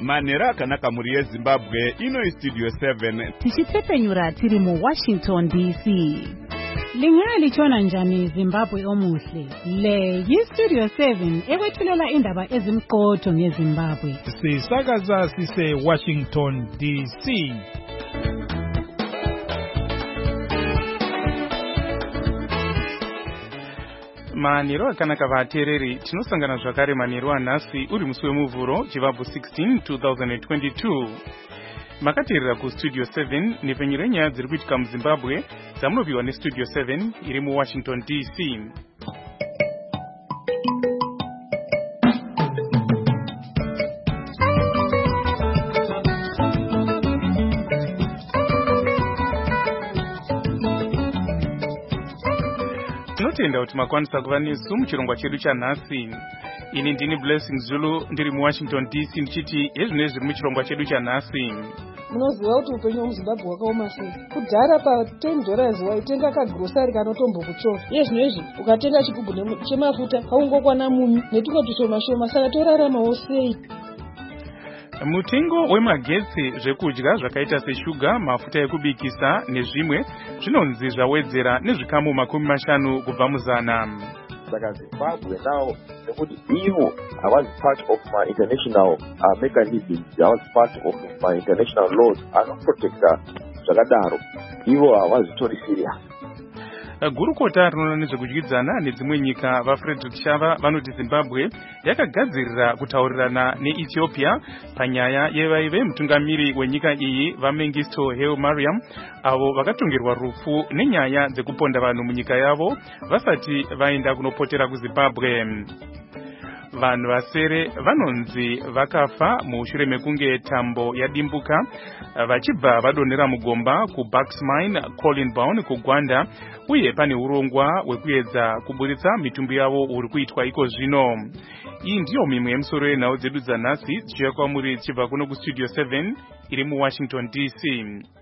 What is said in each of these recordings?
manhero akanaka muri yezimbabwe ino istudio 7 tichitsepenyura tiri mu Washington DC. Lingalitshona njani Zimbabwe omuhle? Le yistudio 7 ekwethulela indaba ezimqotho ngeZimbabwe. Sisakaza sise Washington DC. Manhero akanaka vateereri, tinosangana zvakare manhero anhasi uri musi wemuvhuro chivabvu 16 2022. Makateerera kustudio 7 nepfenyuro yenyaya dziri kuitika muZimbabwe dzamunopiwa nestudio 7 iri muWashington DC. Tinotenda kuti makwanisa kuva nesu muchirongwa chedu chanhasi. Ini ndini Blessing Zulu ndiri muWashington DC ndichiti hezvinezvi zviri muchirongwa chedu chanhasi. Munoziva kuti upenyu muZimbabwe hwakaoma sei? Kudhara pa$10 waitenga kagrosari kanotombo kuchova. Zvinezvi ukatenga chigubhu chemafuta haungokwana munyu netumwe tushoma saka toraramawo sei? Mutengo wemagetsi, zvekudya zvakaita seshuga, mafuta ekubikisa nezvimwe zvinonzi zvawedzera nezvikamu 50 kubva muzana. Saka Zimbabwe now nekuti ivo havasi part of my international mechanisms, havasi part of my international laws anoprotecta zvakadaro, ivo havazitori serious. Gurukota rinoona nezvekudyidzana nedzimwe nyika vaFrederick Shava vanoti Zimbabwe yakagadzirira kutaurirana neEthiopia panyaya yevaive mutungamiri wenyika iyi vaMengistu Haile Mariam avo vakatongerwa rufu nenyaya dzekuponda vanhu munyika yavo vasati vaenda kunopotera kuZimbabwe. Vanhu vasere vanonzi vakafa mushure mekunge tambo yadimbuka vachibva vadonera mugomba kuBucks Mine, Collinbound kuGwanda, uye pane urongwa hwekuedza kuburitsa mitumbi yavo uri kuitwa iko zvino. Iyi ndiyo mimwe yemusoro yenhau dzedu dzanhasi dzichiuya kwamuri chibva kuno kustudio 7 iri muWashington DC.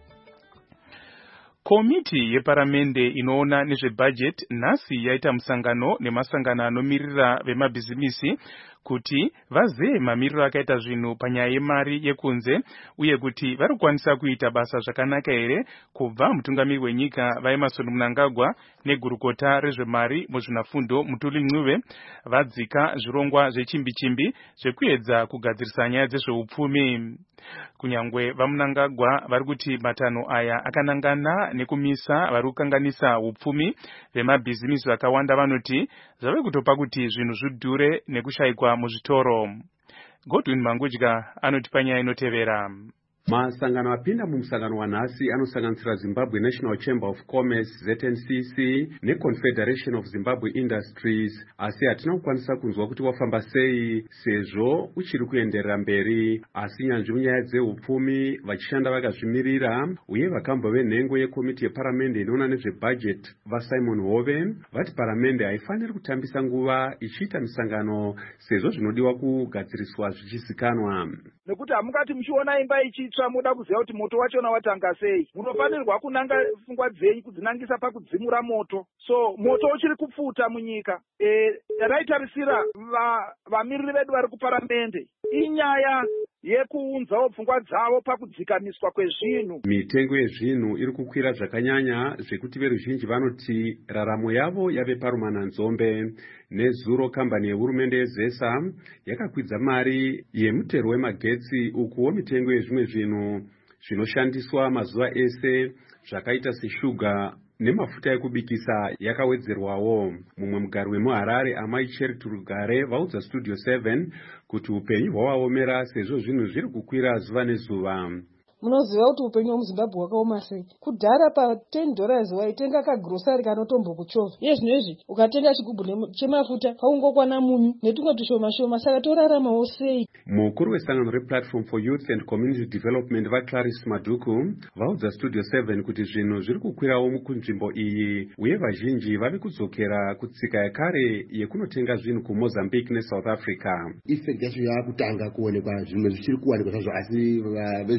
Komiti yeparamende inoona nezvebudget nhasi yaita musangano nemasangano anomirira vemabhizimisi kuti vazeye mamiriro akaita zvinhu panyaya yemari yekunze uye kuti vari kukwanisa kuita basa zvakanaka here kubva mutungamiri wenyika vaEmmerson Mnangagwa negurukota rezvemari muzvinafundo Mutuli Ncube vadzika zvirongwa zvechimbi-chimbi zvekuedza kugadzirisa nyaya dzezveupfumi. Kunyangwe vaMnangagwa vari kuti matanho aya akanangana nekumisa vari kukanganisa upfumi vemabhizimisi vakawanda vanoti zvave kutopa kuti zvinhu zvidhure nekushayikwa muzvitoro. Godwin Mangudya anoti panyaya inotevera. Masangano apinda mumusangano wanhasi anosanganisira Zimbabwe National Chamber of Commerce ZNCC neConfederation of Zimbabwe Industries, asi hatina kukwanisa kunzwa kuti wafamba sei sezvo uchiri kuenderera mberi, asi nyanzvi munyaya dzeupfumi vachishanda vakazvimirira uye vakambove nhengo yekomiti yeparamende inoona nezvebudget vaSimon Hove vati paramende haifaniri kutambisa nguva ichiita misangano sezvo zvinodiwa kugadziriswa zvichizikanwa. Nekuti hamungati muchiona imba ichitsva muda kuziva kuti moto wachona watanga sei. Munofanirwa kunanga pfungwa dzenyu kudzinangisa pakudzimura moto. So moto uchiri kupfuta munyika. Raitarisira vamiriri vedu vari kuparamende inyaya yekuunzawo pfungwa dzavo pakudzikamiswa kwezvinhu. Mitengo yezvinhu iri kukwira zvakanyanya zvekuti veruzhinji vanoti raramo yavo yave parumananzombe. Nezuro kambani yehurumende yeZESA yakakwidza mari yemutero wemagetsi, ukuwo mitengo yezvimwe zvinhu zvinoshandiswa mazuva ese zvakaita seshuga nemafuta ekubikisa yakawedzerwawo. Mumwe mugari wemuHarare Amai Charity Rugare vaudza Studio 7 kuti upenyu hwawaomera sezvo zvinhu zviri kukwira zuva nezuva. Munoziva kuti upenyu hwemuZimbabwe hwakaoma sei? Kudhara pa$10 waitenga kagrosari kanotombo kuchova. Zvinezvi ukatenga chigubhu chemafuta haungokwana munyu netumwe tushoma saka toraramawo sei? Mukuru wesangano rePlatform for Youth and Community Development vaClarice Maduku vaudza Studio 7 kuti zvinhu zviri kukwirawo kunzvimbo iyi uye vazhinji vave kudzokera kutsika yakare yekunotenga zvinhu kuMozambique neSouth Africa. Effect yacho yakutanga kuonekwa, zvimwe zvichiri kuwanikwa zvazvo, asi vezvitoro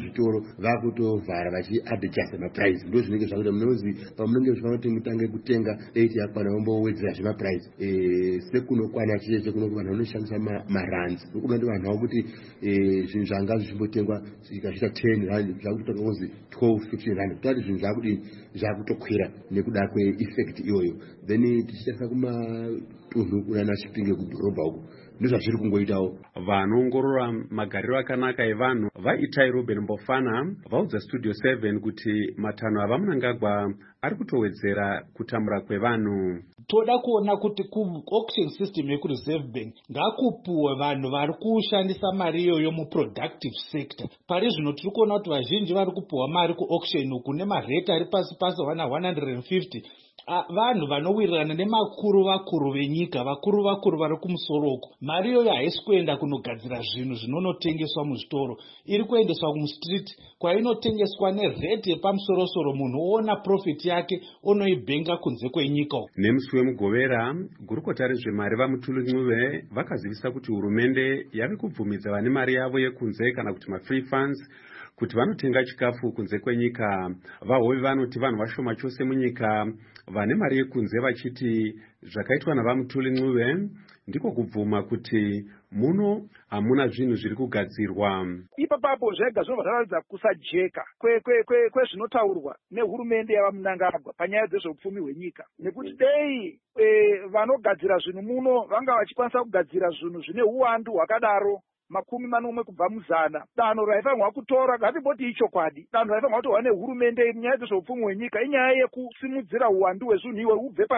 vakutovhara vachiadjust maprice. Ndo zvinenge zvakuita munozi pamunenge zvifanira kuti mutange kutenga date yakwana vombowedzera maprice sekunokwana chese kuno vanhu vanoshandisa marands ndokuda kuti vanhu vavo kuti zvinhu zvanga zvichimbotengwa zvikasvika 10 rand zvakutotaura kunzi 12-15 rand kutoti zvinhu zvakudi zvakutokwira nekuda kweeffect iyoyo. Then tichitarisa kumatunhu kunana Chipinge kudhorobha uku ndozvazviri kungoitawo. Vanoongorora magariro akanaka evanhu vaitai Ruben Mbofana vaudza Studio 7 kuti matanho avamunangagwa ari kutowedzera kutamura kwevanhu. Toda kuona kuti ku-auction system yeku-Reserve Bank ngakupuwe vanhu vari kushandisa mari iyoyo mu-productive sector. Pari zvino tiri kuona kuti vazhinji vari kupuwa mari ku-auction uku nemarate ari pasi pasi wana 150. Vanhu vanowirirana nemakuru venyika, vakuru vari kumusoro uku. Mari iyoyo haisi kuenda kunogadzira zvinhu zvinonotengeswa muzvitoro, iri kuendeswa kumustreet kwainotengeswa nerate yepamusorosoro. Munhu oona profit yake onoibhenga kunze kwenyika. Nemusi wemugovera gurukota rezvemari vaMutuli Ncube vakazivisa kuti hurumende yave kubvumidza vane mari yavo yekunze kana kuti ma-free funds kuti vanotenga chikafu kunze kwenyika. Vahovi vanoti vanhu vashoma chose munyika vane mari yekunze vachiti zvakaitwa navaMutuli Ncube ndiko kubvuma kuti muno hamuna zvinhu zviri kugadzirwa. Ipapo zvega zvinobva zvataridza kusajeka kwezvinotaurwa nehurumende yavaMunangagwa panyaya dzezveupfumi hwenyika, nekuti dei vanogadzira zvinhu muno vanga vachikwanisa kugadzira zvinhu zvine uwandu hwakadaro 40 kubva muzana. Danho raifanirwa kutora ngatimboti ichokwadi. Danho raifanirwa kutorwa nehurumende munyaya dzezveupfumi hwenyika inyaya yekusimudzira uwandu hwezvinhu iwe ubve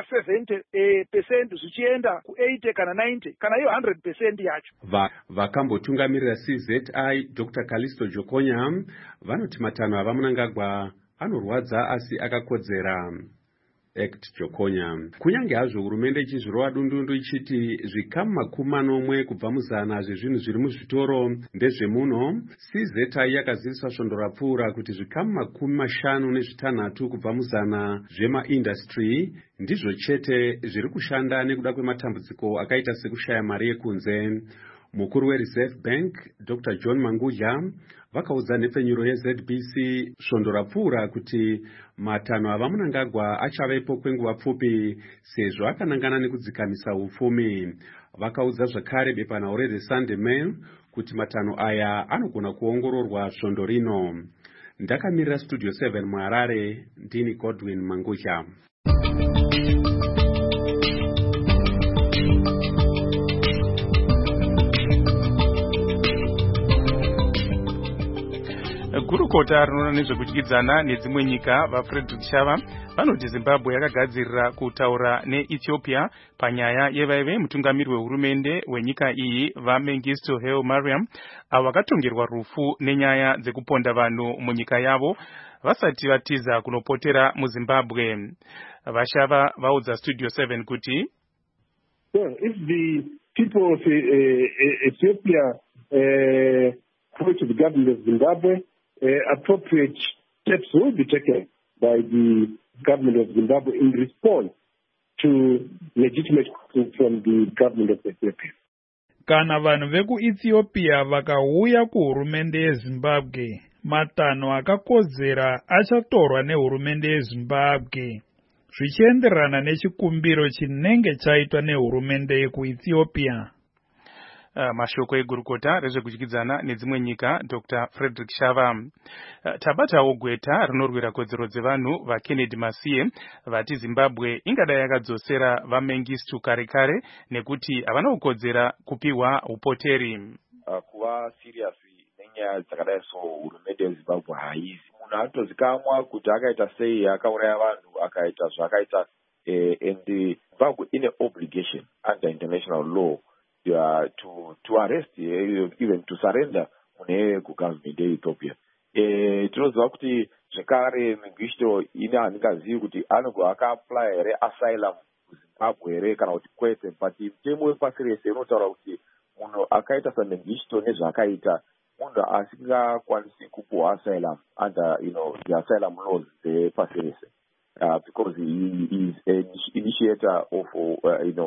pa70% zvichienda ku80 kana 90 kana iyo 100% yacho. Vakambotungamirira CZI Dr. Kalisto Jokonya vanoti matanho avamunangagwa anorwadza asi akakodzera. Act Jokonya. Kunyange hazvo hurumende ichizvirova dundundu ichiti zvikamu 40 kubva muzana zvezvinhu zviri muzvitoro ndezvemuno, CZI yakazivisa svondo rapfuura kuti zvikamu 56 kubva muzana zvemaindastry ndizvo chete zviri kushanda nekuda kwematambudziko akaita sekushaya mari yekunze. Mukuru weReserve Bank Dr. John Mangudya vakaudza nhepfenyuro yeZBC svondo rapfuura kuti matanho avamunangagwa achavepo kwenguva pfupi sezvo akanangana nekudzikamisa upfumi. Vakaudza zvakare bepanhau reThe Sunday Mail kuti matanho aya anogona kuongororwa svondo rino. Ndakamirira Studio 7 muHarare, ndini Godwin Mangudya. Gurukota rinoona nezvekudyidzana nedzimwe nyika vaFrederick Shava vanoti Zimbabwe yakagadzirira kutaura neEthiopia panyaya yevaive mutungamiri wehurumende wenyika iyi vaMengistu Haile Mariam avo vakatongerwa rufu nenyaya dzekuponda vanhu munyika yavo vasati vatiza kunopotera muZimbabwe. Vashava vaudza Studio 7 kuti if the people of Ethiopia approach the government of Zimbabwe, appropriate steps will be taken by the government of Zimbabwe in response to legitimate questions from the government of Ethiopia. Kana vanhu vekuEthiopia vakauya kuhurumende yeZimbabwe, matanho akakodzera achatorwa nehurumende yeZimbabwe zvichienderana nechikumbiro chinenge chaitwa nehurumende yekuEthiopia. Mashoko egurukota rezvekudyidzana nedzimwe nyika Dr. Frederick Shava. Tabatawo gweta rinorwira kodzero dzevanhu vaKennedy Masiye vati Zimbabwe ingadai yakadzosera vaMengistu kare nekuti havana kukodzera kupiwa upoteri. Kuva serious nenyaya dzakadai so hurumende yeZimbabwe haizi. Munhu anotozikamwa kuti akaita sei, akauraya vanhu, akaita zvakaita, and Zimbabwe ine obligation under international law to arrest, even to surrender kune kugovernment yeEthiopia. Tinoziva kuti zvekare Mengistu ine handingazivi kuti akaapply here asylum kuZimbabwe here kana kuti kwete, but mutemo wepasi rese unotaura kuti munhu akaita saMengistu nezvaakaita munhu asingakwanisi kupuwa asylum under the asylum laws dzepasi rese. Because he is an initiator of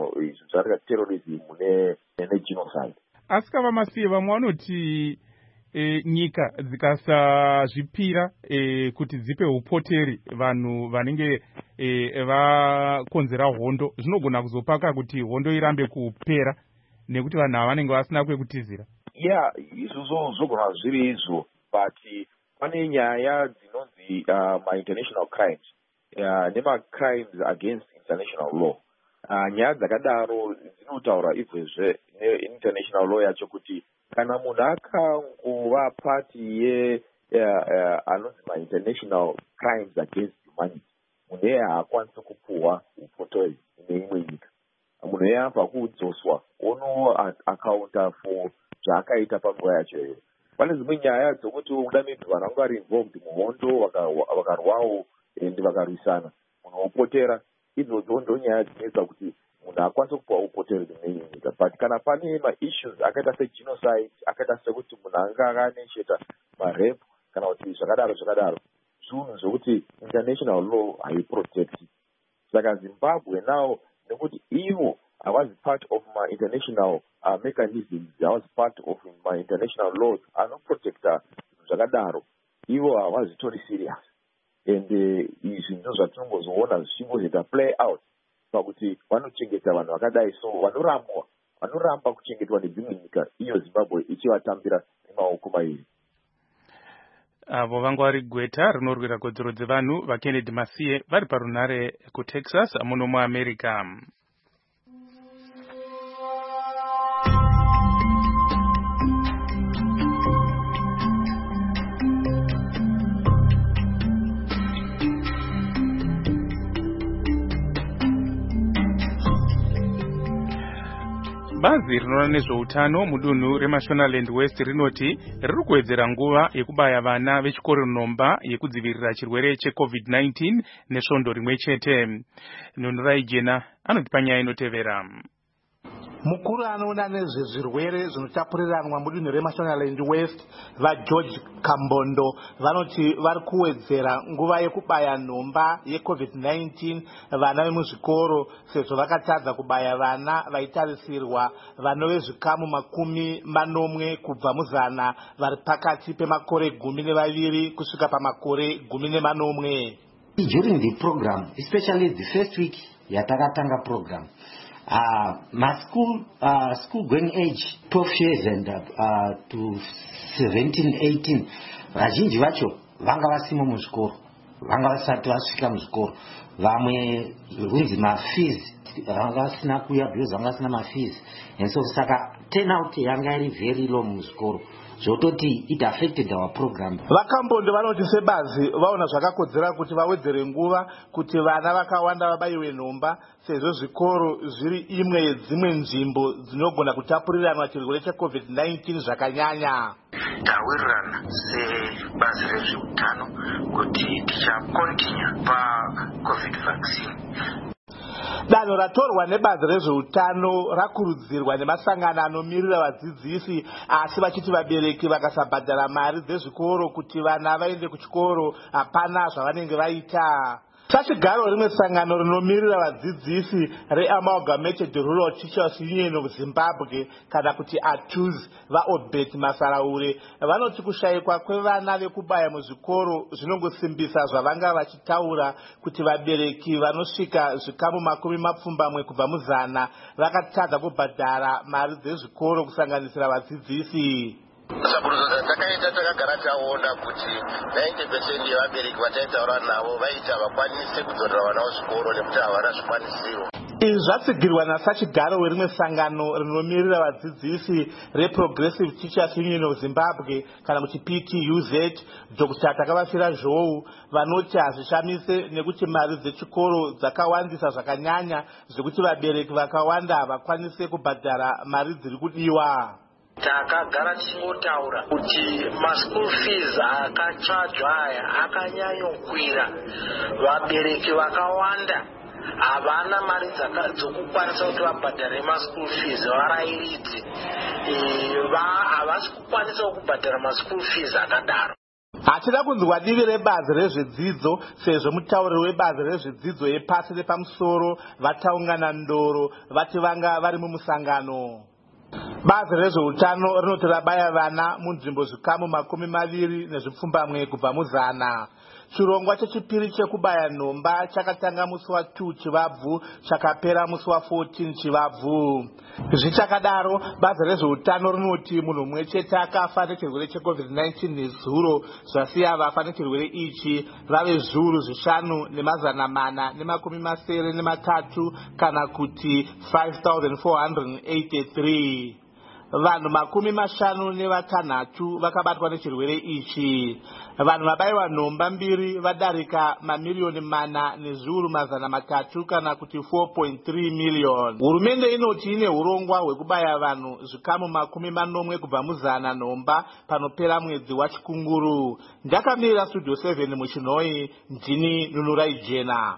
terrorism and genocide. Asikava Masiye vamwe vanoti nyika dzikasazvipira kuti dzipe upoteri vanhu vanenge vakonzera hondo, zvinogona kuzopaka kuti hondo irambe kupera nekuti vanhu ava vanenge vasina kwekutizira. Izvo zvogona zviri izvo, but pane nyaya dzinonzi ma-international crimes nema-crimes against international law. Nyaya dzakadaro dzinotaura izvezve ne-international law yacho kuti kana munhu akangova pati anonzi ma-international crimes against humanity, munhu iye haakwanisi kupuhwa upotori neimwe nyika. Munhu iye anobva kudzoswa akaunta for zvaakaita panguva yacho iyoyo. Pane dzimwe nyaya dzokuti uda maybe vanhu vanga vari involved muhondo vakarwawo ende vakarwisana, munhu wopotera. Idzodzo ndonyaya dzinoita kuti munhu akwanise kupuwa upoteri neimwe nyika. But kana pane ma-issues akaita segenocide, akaita sekuti munhu anga akanecheta marape kana kuti zvakadaro zvinhu zvokuti international law haiprotecti. Saka Zimbabwe now, nekuti ivo havazi part of my international mechanisms, havazi part of my international laws anoprotecta zvakadaro, ivo havazitori serious. And izvi ndizvo zvatinongozoona zvichingozoita play out pakuti vanochengeta vanhu vakadai, so vanoramba kuchengetwa nedzimwe nyika, iyo Zimbabwe ichivatambira nemaoko mairi. Avo vanga vari gweta rinorwira kodzero dzevanhu vaKennedy Masiye vari parunare kuTexas muno muAmerica. Bazi rinoona nezveutano mudunhu reMashonaland West rinoti riri kuwedzera nguva yekubaya vana vechikoro nhomba yekudzivirira chirwere cheCovid-19 nesvondo rimwe chete. Nhunurai Jena anotipa nyaya inotevera. Mukuru anoona nezvezvirwere zvinotapuriranwa mudunhu reMashonaland West vaGeorge Kambondo vanoti vari kuwedzera nguva yekubaya nhomba yeCovid-19 vana vemuzvikoro, sezvo vakatadza kubaya vana vaitarisirwa vanove zvikamu 40 kubva muzana vari pakati pemakore 12 kusvika pamakore 18. During the program, especially the first week yatakatanga program, my school going age 12 years and to 17, 18, vazhinji vacho vanga vasimo muzvikoro, vanga vasati vasvika muzvikoro. Vamwe runzi mafees vanga vasina kuya because vanga vasina mafees, and so saka turnout yanga iri very low muzvikoro. Zvototi it affected our program. Vakambondo vanoti sebazi vaona zvakakodzera kuti vawedzere nguva kuti vana vakawanda vabayiwe nhomba, sezvo zvikoro zviri imwe yedzimwe nzvimbo dzinogona kutapuriranwa chirwere cheCovid-19 zvakanyanya. Tawirirana sebazi rezveutano kuti tichakontinua paCovid vaccine. Danho ratorwa nebazi rezveutano rakurudzirwa nemasangano anomirira vadzidzisi, asi vachiti vabereki vakasabhadhara mari dzezvikoro kuti vana vaende kuchikoro hapana zvavanenge vaita. Sachigaro rimwe sangano rinomirira vadzidzisi reAmalgamated Rural Teachers Union of Zimbabwe kana kuti ATUZ vaObet Masaraure vanoti kushayikwa kwevana vekubaya muzvikoro zvinongosimbisa zvavanga vachitaura kuti vabereki vanosvika zvikamu 20 kubva muzana vakatadza kubhadhara mari dzezvikoro kusanganisira vadzidzisi. Saburudzo dzatakaita takagara taona kuti 90% yevabereki vataitaura navo vaita vakwanise kudzorera vana kuzvikoro nekuti havana zvikwanisiro. Izvi zvatsigirwa nasachigaro werimwe sangano rinomirira vadzidzisi reProgressive Teachers Union of Zimbabwe kana kuti PTUZ, Dr. Takavasira Zhou, vanoti hazvishamise nekuti mari dzechikoro dzakawandisa zvakanyanya zvekuti vabereki vakawanda havakwanise kubhadhara mari dziri kudiwa. Takagara tichingotaura kuti maschool fees akachajwa aya akanyanyokwira. Vabereki vakawanda havana mari dzokukwanisa kuti vabhadhare maschool fees, varairidzi havasi kukwanisa kubhadhara maschool fees akadaro. Hatida kunzwa divi rebazi rezvedzidzo sezvo mutauriri webazi rezvedzidzo yepasi nepamusoro vataungana ndoro vati vanga vari mumusangano. Bazi rezveutano rinoti rabaya vana munzvimbo zvikamu 20 kubva muzana. Chirongwa chechipiri chekubaya nhomba chakatanga musi wa2 Chivabvu chakapera musi wa14 Chivabvu. Zvichakadaro, bazi rezveutano rinoti munhu mumwe chete akafa nechirwere cheCovid-19 nezuro, zvasiya vafa nechirwere ichi vave zviuru 5,483 kana kuti 5,483. Vanhu 56 vakabatwa nechirwere ichi. Vanhu vabayiwa nhomba 2 vadarika mamiliyoni 4,300 kana kuti 4.3 miliyoni. Hurumende inoti ine urongwa hwekubaya vanhu zvikamu 40 kubva muzana nhomba panopera mwedzi waChikunguru. Ndakamirira Studio 7 muChinoi, ndini Nunurai Jena.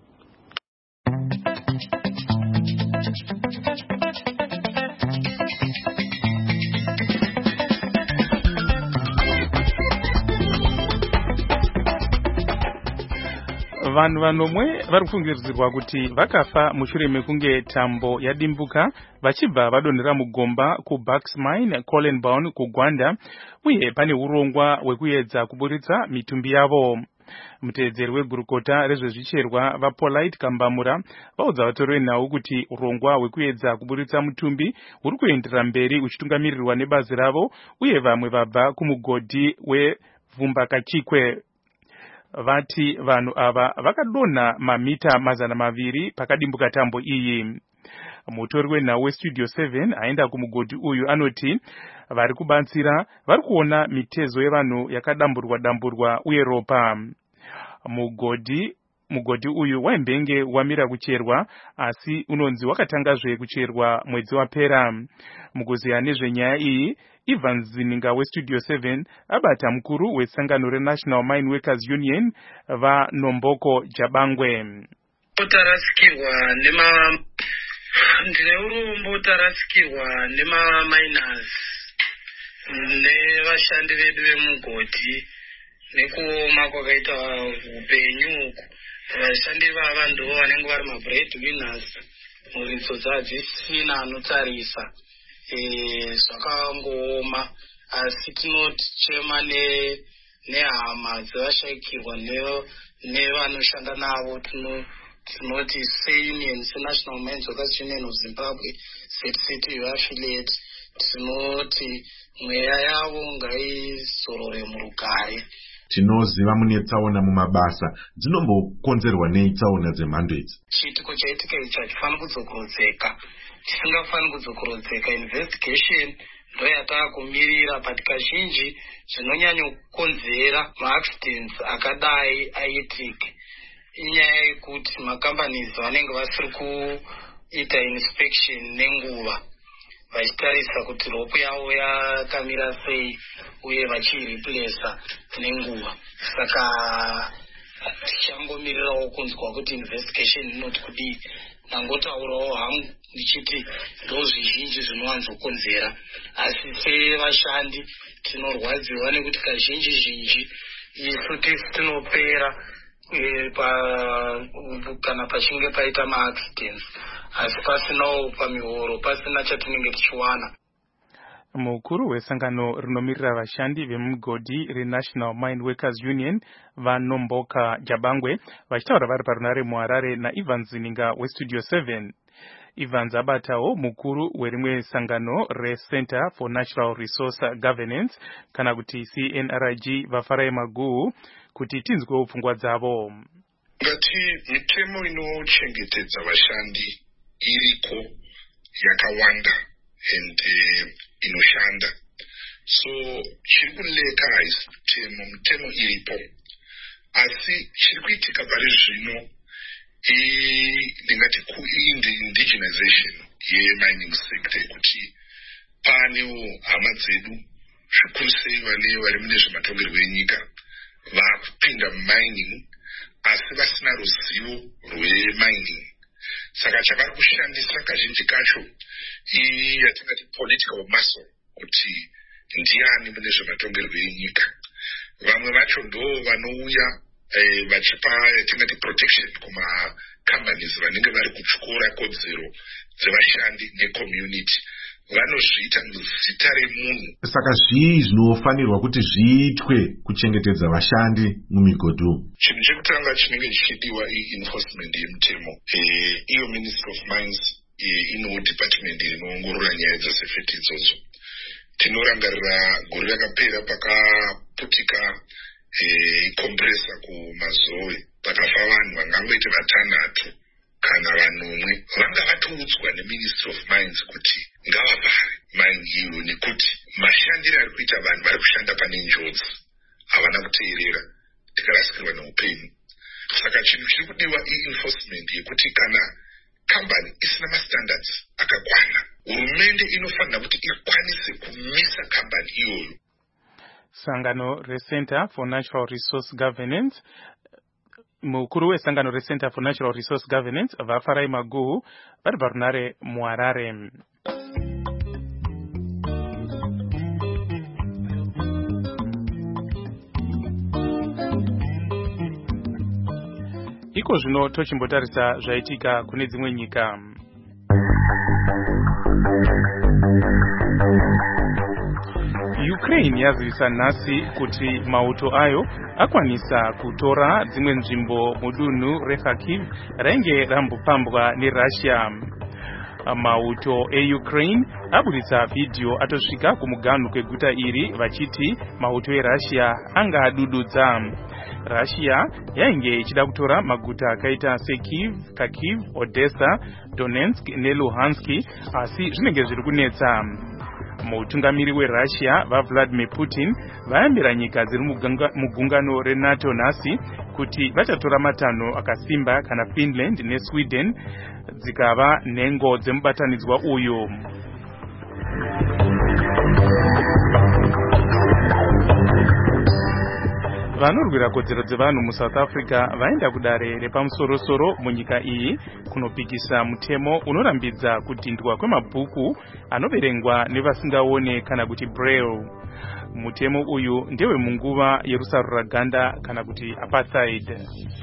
Vanhu vanomwe vari kufungidzirwa kuti vakafa mushure mekunge tambo yadimbuka vachibva vadonhera mugomba kuBucks Mine, Collenbawn kuGwanda, uye pane urongwa hwekuedza kuburitsa mitumbi yavo. Muteedzeri wegurukota rezvezvicherwa vaPolite Kambamura vaudza vatori venhau kuti urongwa hwekuedza kuburitsa mutumbi huri kuenderera mberi uchitungamirirwa nebazi ravo, uye vamwe vabva kumugodhi weVumbakachikwe. Vati vanhu ava vakadonha mamita 200 pakadimbuka tambo iyi. Mutori wenhau weStudio 7 aenda kumugodhi uyu anoti vari kubatsira vari kuona mitezo yevanhu yakadamburwa uye ropa. Mugodhi uyu waimbenge wamira kucherwa, asi unonzi wakatangazve kucherwa mwedzi wapera. Mukuziya nezvenyaya iyi, Ivan Zininga weStudio 7 abata mukuru wesangano reNational Mine Workers Union vaNomboko Jabangwe. Ndine urombo tarasikirwa miners nevashandi vedu vemugodhi nekuoma kwakaita upenyu. Vashandi vava ndo vanenge vari mabreadwinners, muridzo dzadzisina anotarisa. Zvakangooma, asi tinotichema nehama dzevashayikirwa nevanoshanda navo. Tinoti seunion, seNational Mines Workers Union of Zimbabwe, ZCTU affiliate, tinoti mweya yavo ngaizorore murugare. Tinoziva mune tsaona mumabasa, dzinombokonzerwa nei tsaona dzemhando idzi? Chiitiko chaitika ichi hachifani kudzokorodzeka, chisingafani kudzokorodzeka. Investigation ndo yataakumirira, but kazhinji zvinonyanya kukonzera maaccidents akadai aitika inyaya yekuti macompanies vanenge vasiri kuita inspection nenguva, vachitarisa kuti rope yavo yakamira sei uye vachireplace nenguva. Saka tichangomirirawo kunzwa kuti investigation inoti kudii. Nangotaurawo hangu ndichiti ndo zvizhinji zvinowanzokonzera, asi sevashandi tinorwadziwa nekuti kazhinji isu tinopera kana pachinge paita maaccidents, asi pasinawo pamihoro, pasina chatinenge tichiwana. Mukuru wesangano rinomirira vashandi vemugodhi reNational Mine Workers Union vaNomboka Jabangwe vachitaura vari parunare muHarare naIvan Zininga weStudio 7. Ivan abatawo mukuru werimwe sangano reCenter for Natural Resource Governance kana kuti CNRG vaFarai Maguhu kuti tinzwewo pfungwa dzavo. Ngati mitemo inochengetedza vashandi iriko yakawanda and inoshanda, so chiri kuleka haisi mitemo iripo, asi chiri kuitika pari zvino ndingati indigenization yemining sector, kuti panewo hama dzedu zvikuru sei vane vari mune zvematongerwo enyika vakupinda mumining asi vasina ruzivo rwemining. Saka chavari kushandisa kazhinji kacho yatingati political muscle, kuti ndiani mune zvematongerwo enyika. Vamwe vacho ndo vanouya vachipa yatingati protection kuma companies vanenge vari kutyora kodzero dzevashandi necommunity. vanozviita muzita remunhu. Saka zvii zvinofanirwa kuti zviitwe kuchengetedza vashandi mumigodhi umu? Chinhu chekutanga chinenge chichidiwa i-enforcement yemutemo. Iyo Ministry of Mines inewo department rinoongorora nyaya dzasefeti idzodzo. Tinorangarira gore rakapera pakaputika compressor kumazoe, pakafa vanhu vangangoita 6 kana 9. Vanga vatoudzwa neMinistry of Mines kuti ngavavhare mine iyo nekuti mashandiro ari kuita vanhu vari kushanda pane njodzi havana kuteerera, tikarasikirwa neupenyu. Saka chinhu chiri kudiwa i-enforcement yekuti kana kambani isina mastandards akakwana, hurumende inofanira kuti ikwanise kumisa kambani iyoyo. Sangano reCenter for Natural Resource Governance, mukuru wesangano reCenter for Natural Resource Governance Vafarai Maguhu vari parunare muHarare. Iko zvino tochimbotarisa zvaitika kune dzimwe nyika. Ukraine yazivisa nhasi kuti mauto ayo akwanisa kutora dzimwe nzvimbo mudunhu reKharkiv rainge rambopambwa neRussia. Mauto eUkraine abuditsa vhidhiyo atosvika kumuganhu kweguta iri vachiti mauto eRussia anga adududza. Russia yainge ichida kutora maguta akaita seKyiv, Kharkiv, Odessa, Donetsk neLuhansk, asi zvinenge zviri kunetsa. Mutungamiri weRussia vaVladimir Putin vayambira nyika dziri mugungano reNATO nhasi kuti vachatora matanho akasimba kana Finland neSweden dzikava nhengo dzemubatanidzwa uyu. Vanorwira kodzero dzevanhu muSouth Africa vaenda kudare repamusoro-soro munyika iyi kunopikisa mutemo unorambidza kudhindwa kwemabhuku anoverengwa nevasingaone kana kuti braille. Mutemo uyu ndewe munguva yerusaruraganda kana kuti apartheid.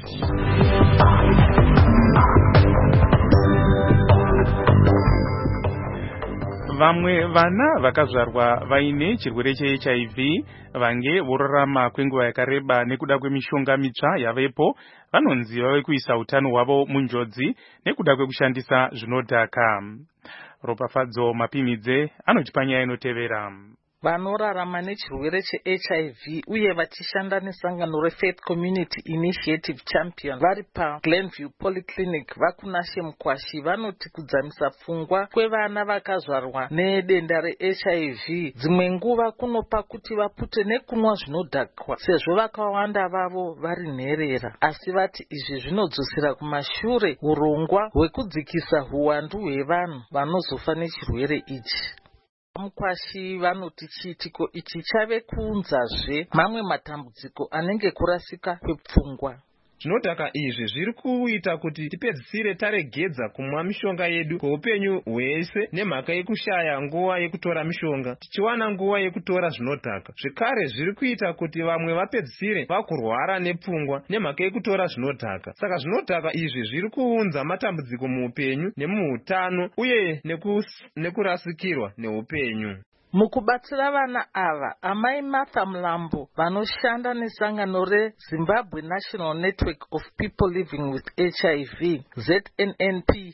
Vamwe vana vakazvarwa vaine chirwere cheHIV vange vorarama kwenguva yakareba nekuda kwemishonga mitsva yavepo vanonzi vave kuisa utano hwavo munjodzi nekuda kwekushandisa zvinodhaka. Ropafadzo Mapimidze anotipa nyaya inotevera. Vanorarama nechirwere cheHIV uye vachishanda nesangano reFaith Community Initiative Champion vari paGlenview Polyclinic vakunashe Mukwashi vanoti kudzamisa pfungwa kwevana vakazvarwa nedenda reHIV dzimwe nguva kunopa kuti vapute nekunwa zvinodhakwa sezvo vakawanda vavo vari nherera, asi vati izvi zvinodzosera kumashure urongwa hwekudzikisa huwandu hwevanhu vanozofa nechirwere ichi. Mukwashi vanoti chiitiko ichi chave kuunzazve mamwe matambudziko anenge kurasika kwepfungwa. Zvinodhaka izvi zviri kuita kuti tipedzisire taregedza kumwa mishonga yedu kweupenyu hwese nemhaka yekushaya nguva yekutora mishonga tichiwana nguva yekutora zvinodhaka. Zvekare zviri kuita kuti vamwe vapedzisire vakurwara nepfungwa nemhaka yekutora zvinodhaka. Saka zvinodhaka izvi zviri kuunza matambudziko muupenyu nemuhutano uye nekurasikirwa neupenyu. Mukubatsira vana ava, Amai Martha Mlambo vanoshanda nesangano reZimbabwe National Network of People Living with HIV ZNNP+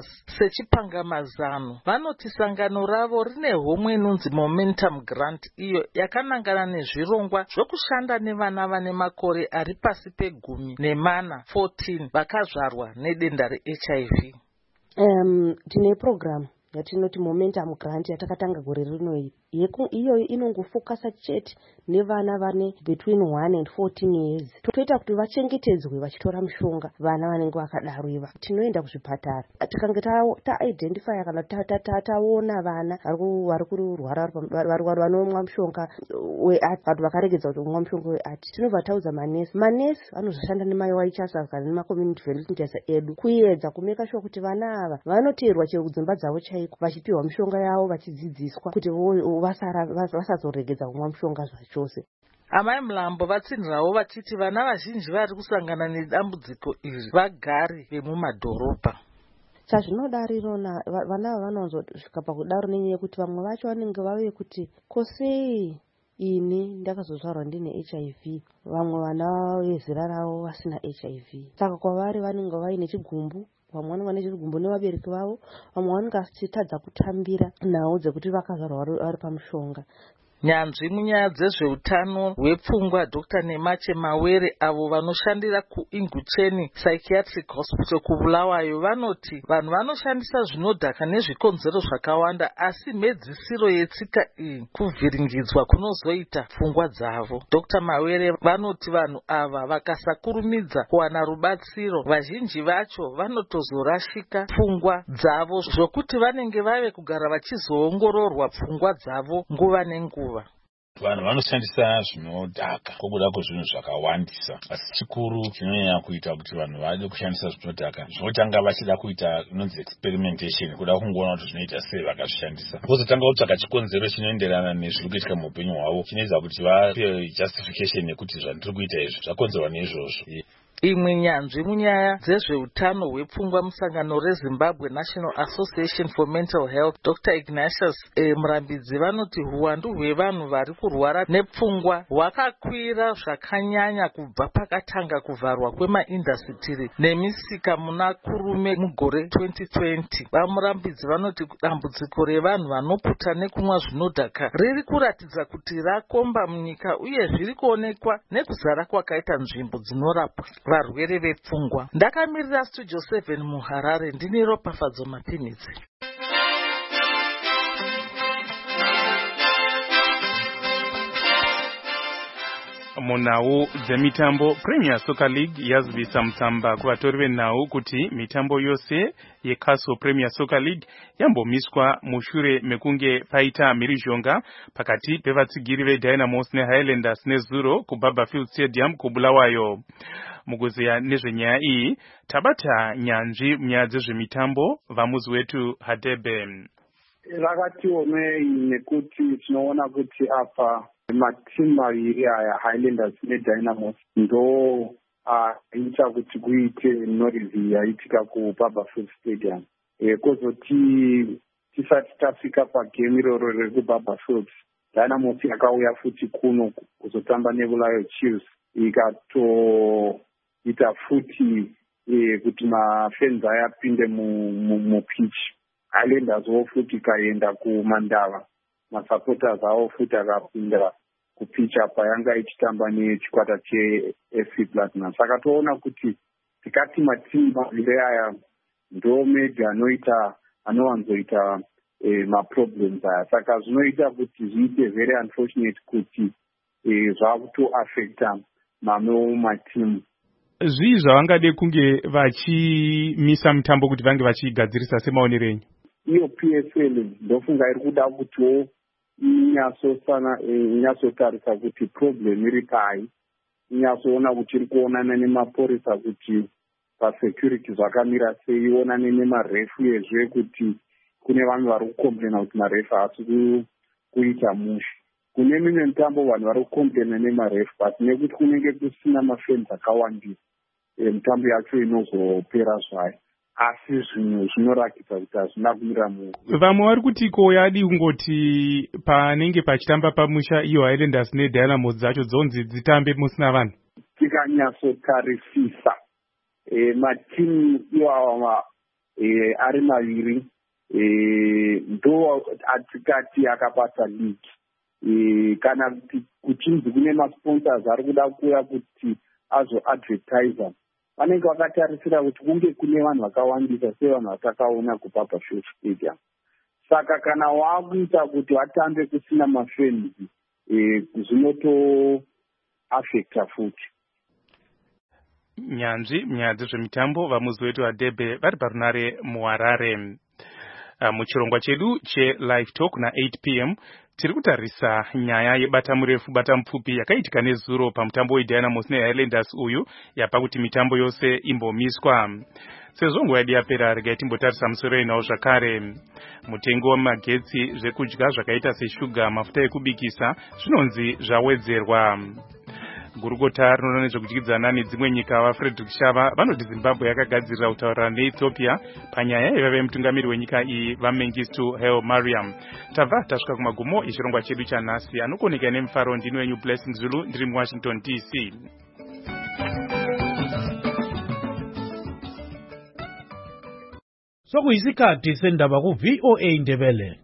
sechipangamazano vanoti sangano ravo rine homwe inonzi Momentum Grant iyo yakanangana nezvirongwa zvokushanda nevana vane makore ari pasi pe10 14 vakazvarwa nedenda reHIV. Tine program yatinoti Momentum Grant yatakatanga gore rino iyoyo inongofokasa chete nevana vane between 1 and 14 years. Toita kuti vachengetedzwe vachitora mishonga vana vanenge vakadaro iva. Tinoenda kuzvipatara tikange ta-identify kana taona vana vari kurwara vanomwa mushonga weART vakaregedza kuti umwa mushonga weART, tinobva tauza manesi anozoshanda nemai waichasa kana nemaCommunity Volunteers edu kuedza kumeka sure kuti vana ava vanoteerwa chero kudzimba dzavo chaiko vachipiwa mishonga yavo vachidzidziswa kuti vasazoregedza kumwa mushonga zvachose. Amai Mlambo vatsinhirawo vachiti vana vazhinji vari kusangana nedambudziko iri vagari vemumadhorobha. chazvinoda rirona vana vanonzosvika pakudaro nenyaya yekuti vamwe vacho vanenge vave kuti kosei ini ndakazozvarwa ndine HIV, vamwe vana vezera ravo vasina HIV. Saka kwavari vanenge vaine chigumbu, vamwe vanenge vane chigumbu nevabereki vavo, vamwe vanenge vachitadza kutambira nhau dzekuti vakazvarwa vari pamushonga. Nyanzvi munyaya dzezveutano hwepfungwa Dr. Nemache Mawere avo vanoshandira kuIngucheni Psychiatric Hospital kuBulawayo vanoti vanhu vanoshandisa zvinodhaka nezvikonzero zvakawanda, asi mhedzisiro yetsika iyi kuvhiringidzwa kunozoita pfungwa dzavo. Dr. Mawere vanoti vanhu ava vakasakurumidza kuwana rubatsiro, vazhinji vacho vanotozorashika pfungwa dzavo zvokuti vanenge vave kugara vachizoongororwa pfungwa dzavo nguva nenguva. Vanhu vanoshandisa zvinodhaka kobuda kwezvinhu zvakawandisa, asi chikuru chinonyanya kuita kuti vanhu vade kushandisa zvinodhaka zvinotanga vachida kuita inonzi experimentation, kuda kungoona kuti zvinoita sei vakazvishandisa, vozotanga kutsvaka chikonzero chinoenderana nezviri kuitika muupenyu hwavo, chinoita kuti vape justification yekuti zvandiri kuita izvi zvakonzerwa neizvozvo. Imwe nyanzvi munyaya dzezveutano hwepfungwa musangano reZimbabwe National Association for Mental Health, Dr. Ignatius Murambidzi vanoti huwandu hwevanhu vari kurwara nepfungwa hwakakwira zvakanyanya kubva pakatanga kuvharwa kwemaindasitiri nemisika muna kurume mugore 2020. Vamurambidzi vanoti dambudziko revanhu vanoputa nekumwa zvinodhaka riri kuratidza kuti rakomba munyika uye zviri kuonekwa nekuzara kwakaita nzvimbo dzinorapwa varwere vepfungwa. Ndakamirira Studio 7 muHarare, ndine Ropafadzo Mapinidzi. Munhau dzemitambo, Premier Soccer League yazivisa mutsamba kuvatori venhau kuti mitambo yose yeCastle Premier Soccer League yambomiswa mushure mekunge paita mhirizhonga pakati pevatsigiri veDynamos neHighlanders nezuro kuBarberfield Stadium kuBulawayo. Mukuziya nezvenyaya iyi tabata nyanzvi munyaya dzezvemitambo vamuzi wetu Hadebe. Rakati omei nekuti tinoona kuti apa matimu maviri aya Highlanders neDynamos ndo aita kuti kuite nhorivhi yaitika kuBarberfield Stadium. Kozoti tisati tafika pagame iroro rekuBarberfield, Dynamos yakauya futi kuno kuzotamba neBulawayo Chiefs ikatoita futi kuti mafans aya apinde mupitch. Highlanders wo futi kaenda kuMandava, masupporters avo futi akapinda kupitch apa yanga ichitamba nechikwata cheFC Platinum. Saka toona kuti tikati matimu maviri aya ndo maybe anowanzoita maproblems aya. Saka zvinoita kuti zviite very unfortunate kuti zvakutoaffecta mamwewo matimu. Zvii zvavangade kunge vachimisa mitambo kuti vange vachigadzirisa semaonero enyu? Iyo PSL ndofunga iri kuda kutiwo inyatsotarisa kuti problem iri pai, inyatsoona kuti iri kuonana nemapurisa kuti pasecurity zvakamira sei, ionane nemarefu uyezve kuti kune vanhu vari kukomplena kuti marefu haasi kuita mushi. Kune mimwe mitambo vanhu vari kukomplena nemarefu, but nekuti kunenge kusina mafans akawandisa mitambo yacho inozopera zvayo. Asi zvinhu zvinorakidza kuti hazvina kumira munhu. Vamwe vari kutiko yadi kungoti panenge pachitamba pamusha iyo Highlanders neDynamos dzacho dzonzi dzitambe musina vanhu. Tikanyatsotarisisa matimu iwawa ari maviri ndo atikati akabata league. Kana kuchinzi kune masponsors ari kuda kuuya kuti azoadvertisa, vanenge vakatarisira kuti kunge kune vanhu vakawandisa sevanhu vatakaona kuBarberfield Stadium. Saka kana wakuita kuti vatambe kusina mafans zvinotoaffecta futi. Nyanzvi munyaya dzezvemitambo vamuzi wetu Hadebe vari parunare muHarare. Muchirongwa chedu cheLive Talk na8 p.m. tiri kutarisa nyaya yebata murefu bata mupfupi yakaitika nezuro pamutambo weDynamos neHighlanders uyu yapa kuti mitambo yose imbomiswa. Sezvo nguva yedu yapera, regai timbotarisa musoro inawo zvakare. Mutengo wemagetsi, zvekudya zvakaita seshuga, mafuta ekubikisa zvinonzi zvawedzerwa. gurukota rinoona nezvekudyidzana nedzimwe nyika vaFrederick Shava vanoti Zimbabwe yakagadzirira kutaurira neEthiopia panyaya yevave mutungamiri wenyika iyi vaMengistu Haile Mariam. Tabva tasvika kumagumo echirongwa chedu chanhasi. Anokoneka nemufaro ndini wenyu Blessing Zulu ndiri muWashington DC. Sokuyisikhathi sendaba ku VOA Ndebele.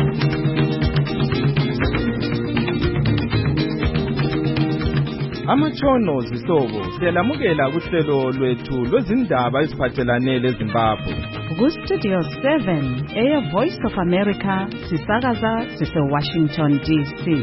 Amatshono zihlobo siyalamukela kuhlelo lwethu lwezindaba eziphathelane leZimbabwe. Ku Studio 7 Air Voice of America sisakaza sise Washington DC.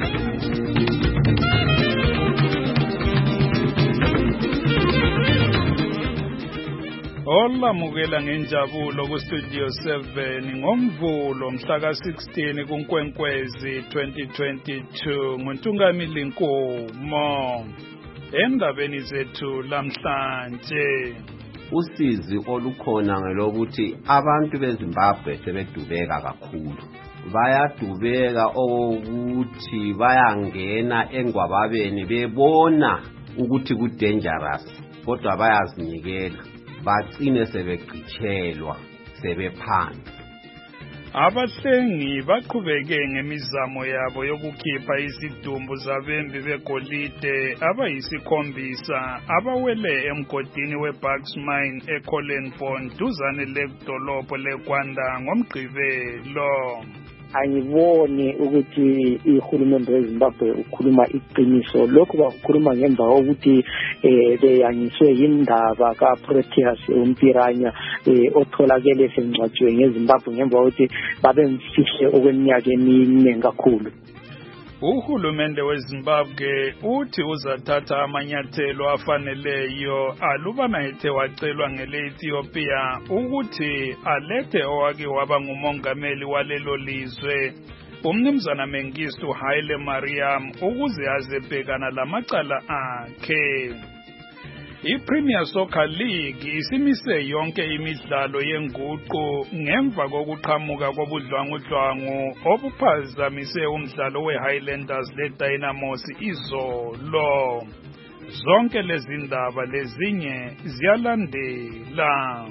Olamukela ngenjabulo ku Studio 7 ngomvulo mhla ka-16 kuNkwenkwezi 2022 nguNtungamili Nkomo. Endabeni zethu lamhlanje, usizi olukhona ngelokuthi abantu beZimbabwe sebedubeka kakhulu. Bayadubeka ukuthi bayangena engwababeni bebona ukuthi ku dangerous kodwa bayazinikela. Bagcine sebegqitshelwa sebephansi. Abahlengi baqhubeke ngemizamo yabo yokukhipha izidumbu zabembi begolide abayisikhombisa abawele emgodini weBucks Mine eCollenport duzane ledolobho leGwanda ngomgqibelo. Angiboni ukuthi ihulumende weZimbabwe ukhuluma iqiniso. Lokho bakukhuluma ngemva kokuthi beyanyiswe indaba kaProteas umpiranya otholakele esengcwatshiwe ngeZimbabwe ngemva kokuthi babemfihle okweminyaka emine kakhulu. Uhulumende weZimbabwe uthi uzathatha amanyathelo afaneleyo alubana ethe wacelwa ngele-Ethiopia ukuthi alethe owake waba ngumongameli walelo lizwe uMnumzana Mengistu Haile Mariam ukuze azebhekana lamacala akhe. I-Premier Soccer League isimise yonke imidlalo yenguqu ngemva kokuqhamuka kobudlwangudlwangu obuphazamise umdlalo we-Highlanders le-Dynamos izolo. Zonke lezi ndaba lezinye ziyalandela.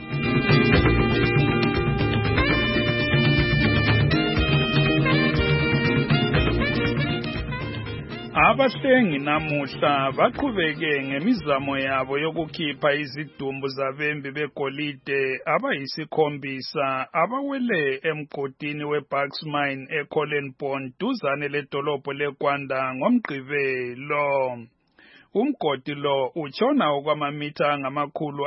Abahlengi namuhla baqhubeke ngemizamo yabo yokukhipha izidumbu zabembi begolide abayisikhombisa abawele emgodini weBucks Mine eCollenport duzane ledolobho leGwanda ngomgqibelo. Umgodi lo utshona okwamamitha angamakhulu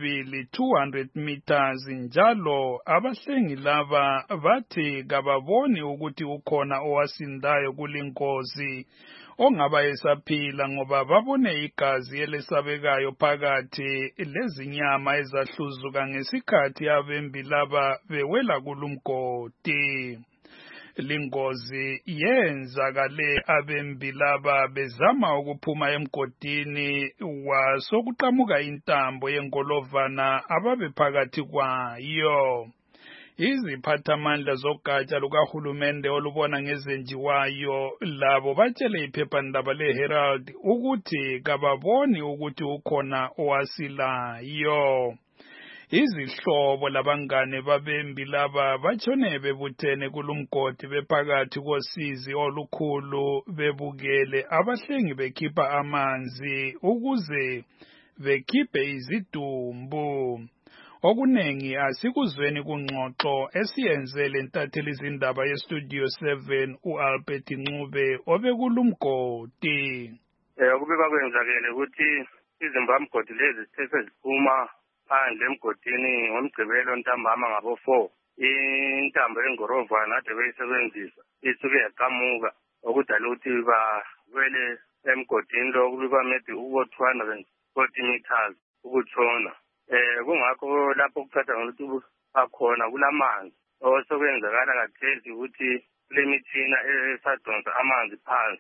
200 meters njalo abahlengi laba bathi kababoni ukuthi ukhona owasindayo kulingozi ongaba esaphila ngoba babone igazi elesabekayo phakathi lezinyama ezahluzuka ngesikhathi abembi laba bewela kulumgodi. Lingozi yenzakale abembi laba bezama ukuphuma emgodini wasokuqhamuka intambo yengolovana ababe phakathi kwayo. Iziphathamandla zogatsha lukahulumende olubona ngezenjiwayo labo batshele iphephandaba leHerald ukuthi kababoni ukuthi ukhona owasilayo. Izihlobo labangane babembi laba batshone bebuthene kulumgodi bephakathi kosizi olukhulu bebukele abahlengi bekhipha amanzi ukuze bekhiphe izidumbu. Okunengi asikuzweni kungxoxo esiyenzele ntatheli izindaba yeStudio 7 uAlbert Ncube obekulumgodi. Kubikwa kwenzakele ukuthi izimbamgodi lezi zithe ziphuma phandle emgodini ngomgqibelo ntambama ngabo 4. Intambo yengorovana ade beyisebenzisa isuke yaqhamuka okudala ukuthi bawele emgodini lo kubikwa maybe uko 240 meters ukutshona. Kungakho lapho kuthatha ngokuthi bakhona kulamanzi osokwenzakala kathesi ukuthi kulemithina esadonsa amanzi phansi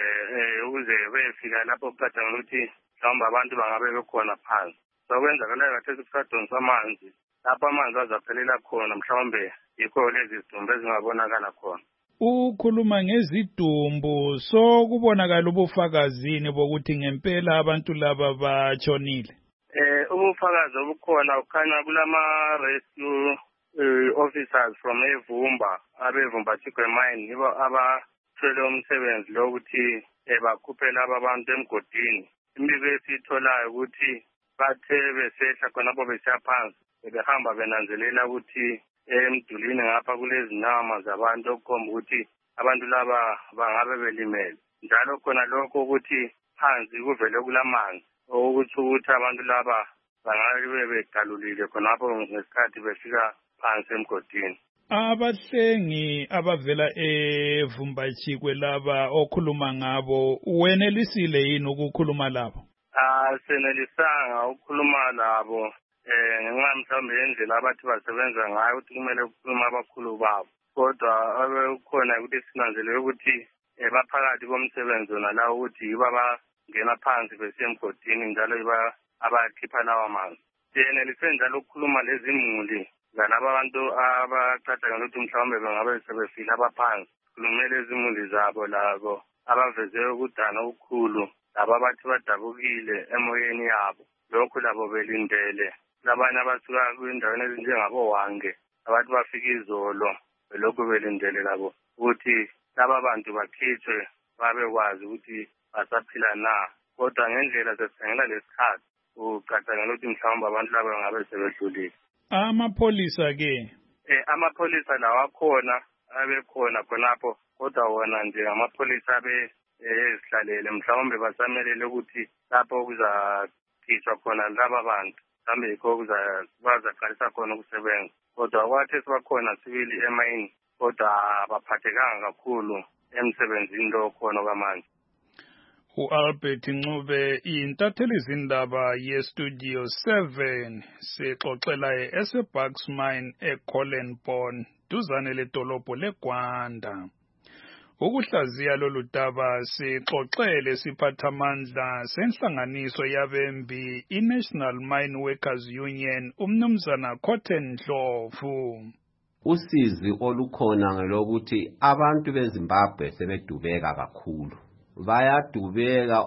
ukuze befika lapho kuthatha ngokuthi mhlawumbe abantu bangabe bekhona phansi. Sokwenzakala kathesi kusadonsa amanzi lapho amanzi azaphelela khona mhlawumbe yikho lezi zidumbu ezingabonakala khona. ukhuluma ngezidumbu so kubonakala ubufakazini bokuthi ngempela abantu laba batshonile. Ubufakazi obukhona ukhanya kulama rescue officers from Evumba, abevumba Chikwe mine yibo abathwele umsebenzi lokuthi bakhuphe laba abantu emgodini. Imbiko esitholayo ukuthi bathe besehla khonapho besiya phansi behamba benanzelela ukuthi emdulini ngapha kulezinama zabantu okukhomba ukuthi abantu laba bangabe belimele. Njalo khona lokho ukuthi phansi kuvele kulamanzi ukuthi abantu laba bangabe begalulile khonapho ngesikhathi befika phansi emgodini. Abahlengi abavela eVumbachikwe laba okhuluma ngabo wenelisile yini ukukhuluma labo? Senelisanga ukukhuluma labo ngenxa mhlawumbe yendlela abathi basebenza ngayo ukuthi kumele ukukhuluma abakhulu babo. Kodwa ukhona ukuthi sinanzelele ukuthi baphakathi komsebenzi nalawo ukuthi yibo abangena phansi besemgodini njalo yibo abakhipha lawa manzi. Senelise njalo ukukhuluma lezimuli zalaba abantu abacaca ukuthi mhlawumbe bengabe sebefile abaphansi. Khulumele izimuli zabo labo abaveze ukudana okukhulu laba abathi badabukile emoyeni yabo. Lokhu labo belindele labanye abasuka kwindaweni ezinjengabo Wange abathi bafika izolo belokhu belindele labo ukuthi laba bantu bakhitshwe babekwazi ukuthi basaphila na. Kodwa ngendlela sesikhangela lesikhathi ucacangela ukuthi mhlawumbe abantu laba bangabe sebedlulile. Amapholisa ke? Amapholisa lawa akhona abekhona khonapho kodwa wona nje amapholisa ezihlalele mhlawumbe basamelele ukuthi lapho kuzakhitshwa khona laba bantu mhlawumbe yikho bazaqalisa khona ukusebenza. Kodwa kwathi sibakhona sibili emayini kodwa abaphathekanga kakhulu emsebenzini lo khona kwamanje. U-Albert Ncube intatheli izindaba yestudio 7 sixoxela eseBucks Mine eCollenborn duzane ledolobho leGwanda. Ukuhlaziya lolu daba sixoxele siphathamandla senhlanganiso yabembi iNational Mine Workers Union umnumzana Cotton Ndlovu. Usizi olukhona ngelokuthi abantu beZimbabwe sebedubeka kakhulu. Bayadubeka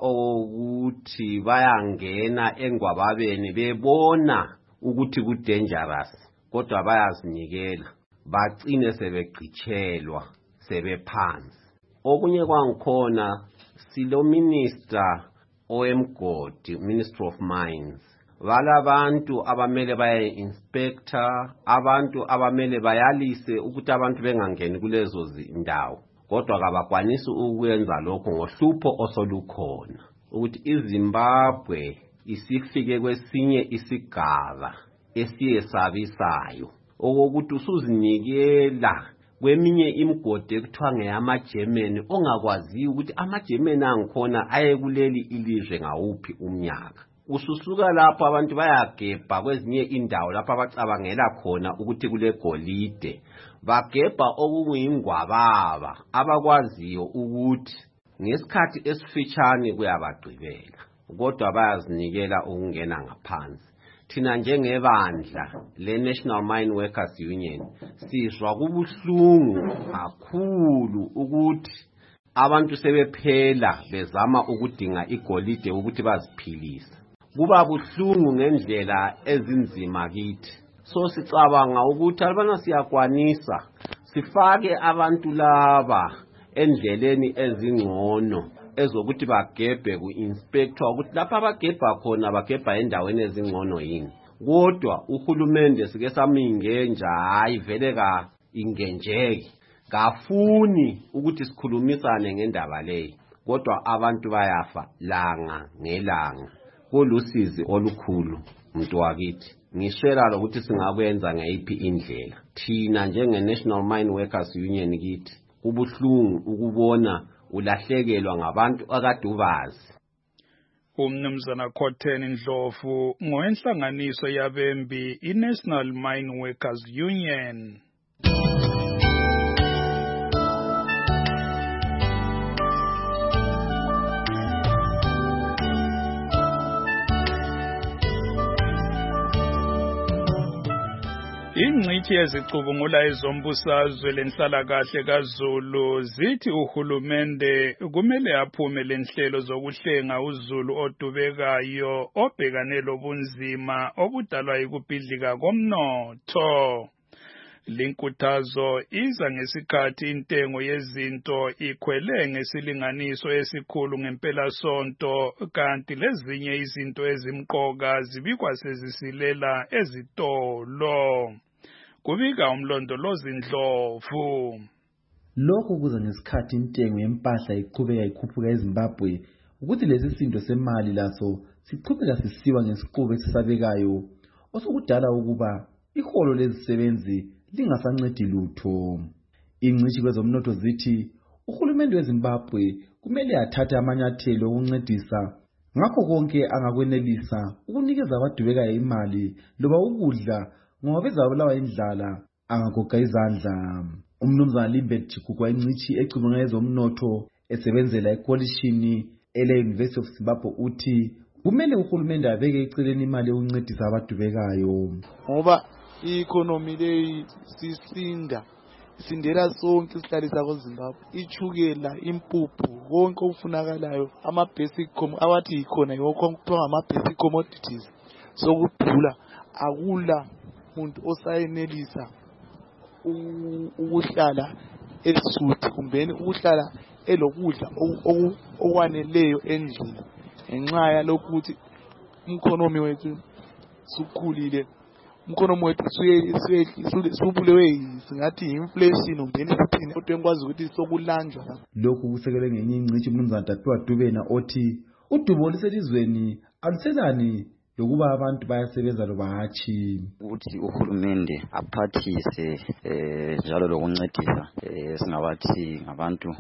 ukuthi bayangena engwababeni bebona ukuthi ku dangerous kodwa bayazinikela bagcine sebegcitshelwa sebephansi. Okunye kwangikhona silo minister oemgodi Ministry of Mines balabantu abamele baye inspector abantu abamele bayalise ukuthi abantu bengangeni kulezo zindawo. Kodwa kabakwanisi ukwenza lokho ngohlupho osolukhona ukuthi iZimbabwe isifike kwesinye isigaba esiyesabisayo okokuthi usuzinikela kweminye imigodi ekuthiwa ngeyamaGermany ongakwazi ukuthi amaGermany angikhona aye kuleli ilizwe ngawuphi umnyaka. Ususuka lapho abantu bayagebha kwezinye indawo lapho abacabangela khona ukuthi kule golide. Bagebha okunguyingwababa abakwaziyo ukuthi ngesikhathi esifitshane kuyabagqibela. Kodwa bayazinikela ukungena ngaphansi. Thina njengebandla leNational Mine Workers Union sizwa kubuhlungu kakhulu ukuthi abantu sebephela bezama ukudinga igolide ukuthi baziphilise. Kuba buhlungu ngendlela ezinzima kithi. So sicabanga ukuthi albana siyakwanisa sifake abantu laba endleleni ezingcono ezokuthi bagebhe ku-inspector ukuthi lapha abagebha khona bagebha endaweni ezingcono yini. Kodwa uhulumende sike samingenja hayi vele ka ingenjeki kafuni ukuthi sikhulumisane ngendaba leyo. Kodwa abantu bayafa langa ngelanga. Kulusizi olukhulu umuntu wakithi. Ngishela ukuthi singakwenza ngayiphi indlela. Thina njenge-National Mine Workers Union kithi kubuhlungu ukubona ulahlekelwa ngabantu akadubazi. Umnumzana Cotton Ndlovu ngowenhlanganiso yabembi iNational Mine Workers Union. Ingcitshi ezicubungula ezombusazwe lenhlalakahle kaZulu zithi uhulumende kumele aphume lenhlelo zokuhlenga uZulu odubekayo obhekane lobunzima obudalwa yikubhidlika komnotho. Linkuthazo iza ngesikhathi intengo yezinto ikhwele ngesilinganiso esikhulu ngempelasonto kanti lezinye izinto ezimqoka zibikwa sezisilela ezitolo. Kubika umlondolozi Ndlovu. Lokho kuza ngesikhathi intengo yempahla iqhubeka ikhuphuka eZimbabwe ukuthi lesi sindo semali laso siqhubeka sisiwa ngesiqubu esisabekayo osukudala ukuba iholo lezisebenzi lingasancedi lutho. Ingcitshi kwezomnotho zithi uhulumende weZimbabwe kumele athathe amanyathelo okuncedisa ngakho konke angakwenelisa ukunikeza abadubekayo imali loba ukudla ngoba bezabulawa indlala angagoqa izandla. Umnumzana Limbet Chikukwa ingcitshi ecubungula ezomnotho esebenzela ekolishini ele-University of Zimbabwe uthi kumele uhulumende abeke eceleni imali yokuncedisa abadubekayo. Ngoba i-economy leyi sindela sonke isihlalisa kweZimbabwe, ichukela, impuphu, konke okufunakalayo, ama-basic abathi yikhona yokho kuthiwa ngama-basic commodities sokudula. Akula muntu osayenelisa ukuhlala esuthi kumbeni ukuhlala elokudla okwaneleyo endlini ngenxa yalokhu ukuthi umkhonomi wethu sukhulile. Umkhonomi wethu subulewe singathi inflation umbeni sithini kodwa engikwazi ukuthi sokulanjwa. Lokhu kusekelwe ngenye ingcitshi umnumzana Datuwa Dubena othi udubo oluselizweni aluselani lokuba abantu bayasebenza loba hatshi. Ukuthi uhulumende aphathise njalo lokuncedisa singabathi ngabantu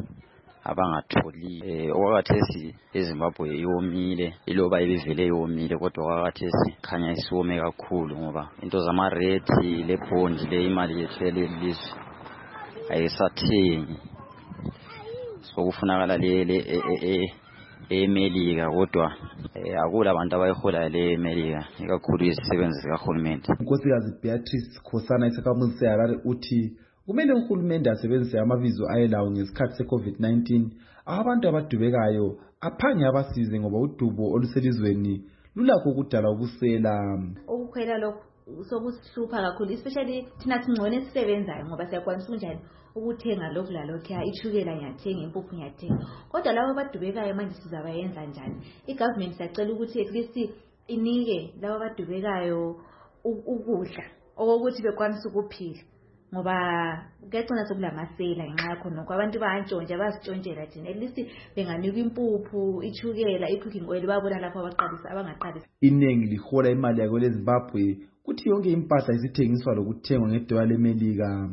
abangatholi okwakhathesi eZimbabwe iyomile iloba ibivele yomile kodwa okwakhathesi khanya isiwome kakhulu ngoba into zamarate lebhondi le imali yethu yelizwe ayisathengi sokufunakala le eMelika kodwa akula abantu abayihola le eMelika ikakhulu izisebenzi zikahulumende. Unkosikazi Beatrice Khosana isakhamuzi seHarare uthi kumele uhulumende asebenzise amabizo ayelawo ngesikhathi se-COVID-19 abantu abadubekayo aphange abasize ngoba udubo oluselizweni lulakho ukudala ubusela. Ukukhwela lokho sokusihlupha kakhulu especially thina singcone esisebenzayo ngoba siyakwanisa kunjani ukuthenga lokhu lalokho ichukela ngiyathenga impuphu ngiyathenga kodwa labo abadubekayo manje sizabayenza njani? I-government siyacela ukuthi at least inike labo abadubekayo ukudla okokuthi bekwanisa ukuphila ngoba kuyagcina sekulamasela ngenxa yakho nokho abantu bayantshontsha bazitshontshela thina at least benganika impuphu ichukela i-cooking oil babona lapho abangaqalisa. Iningi lihola imali yako leZimbabwe kuthi yonke impahla isithengiswa lokuthengwa ngedola leMelika.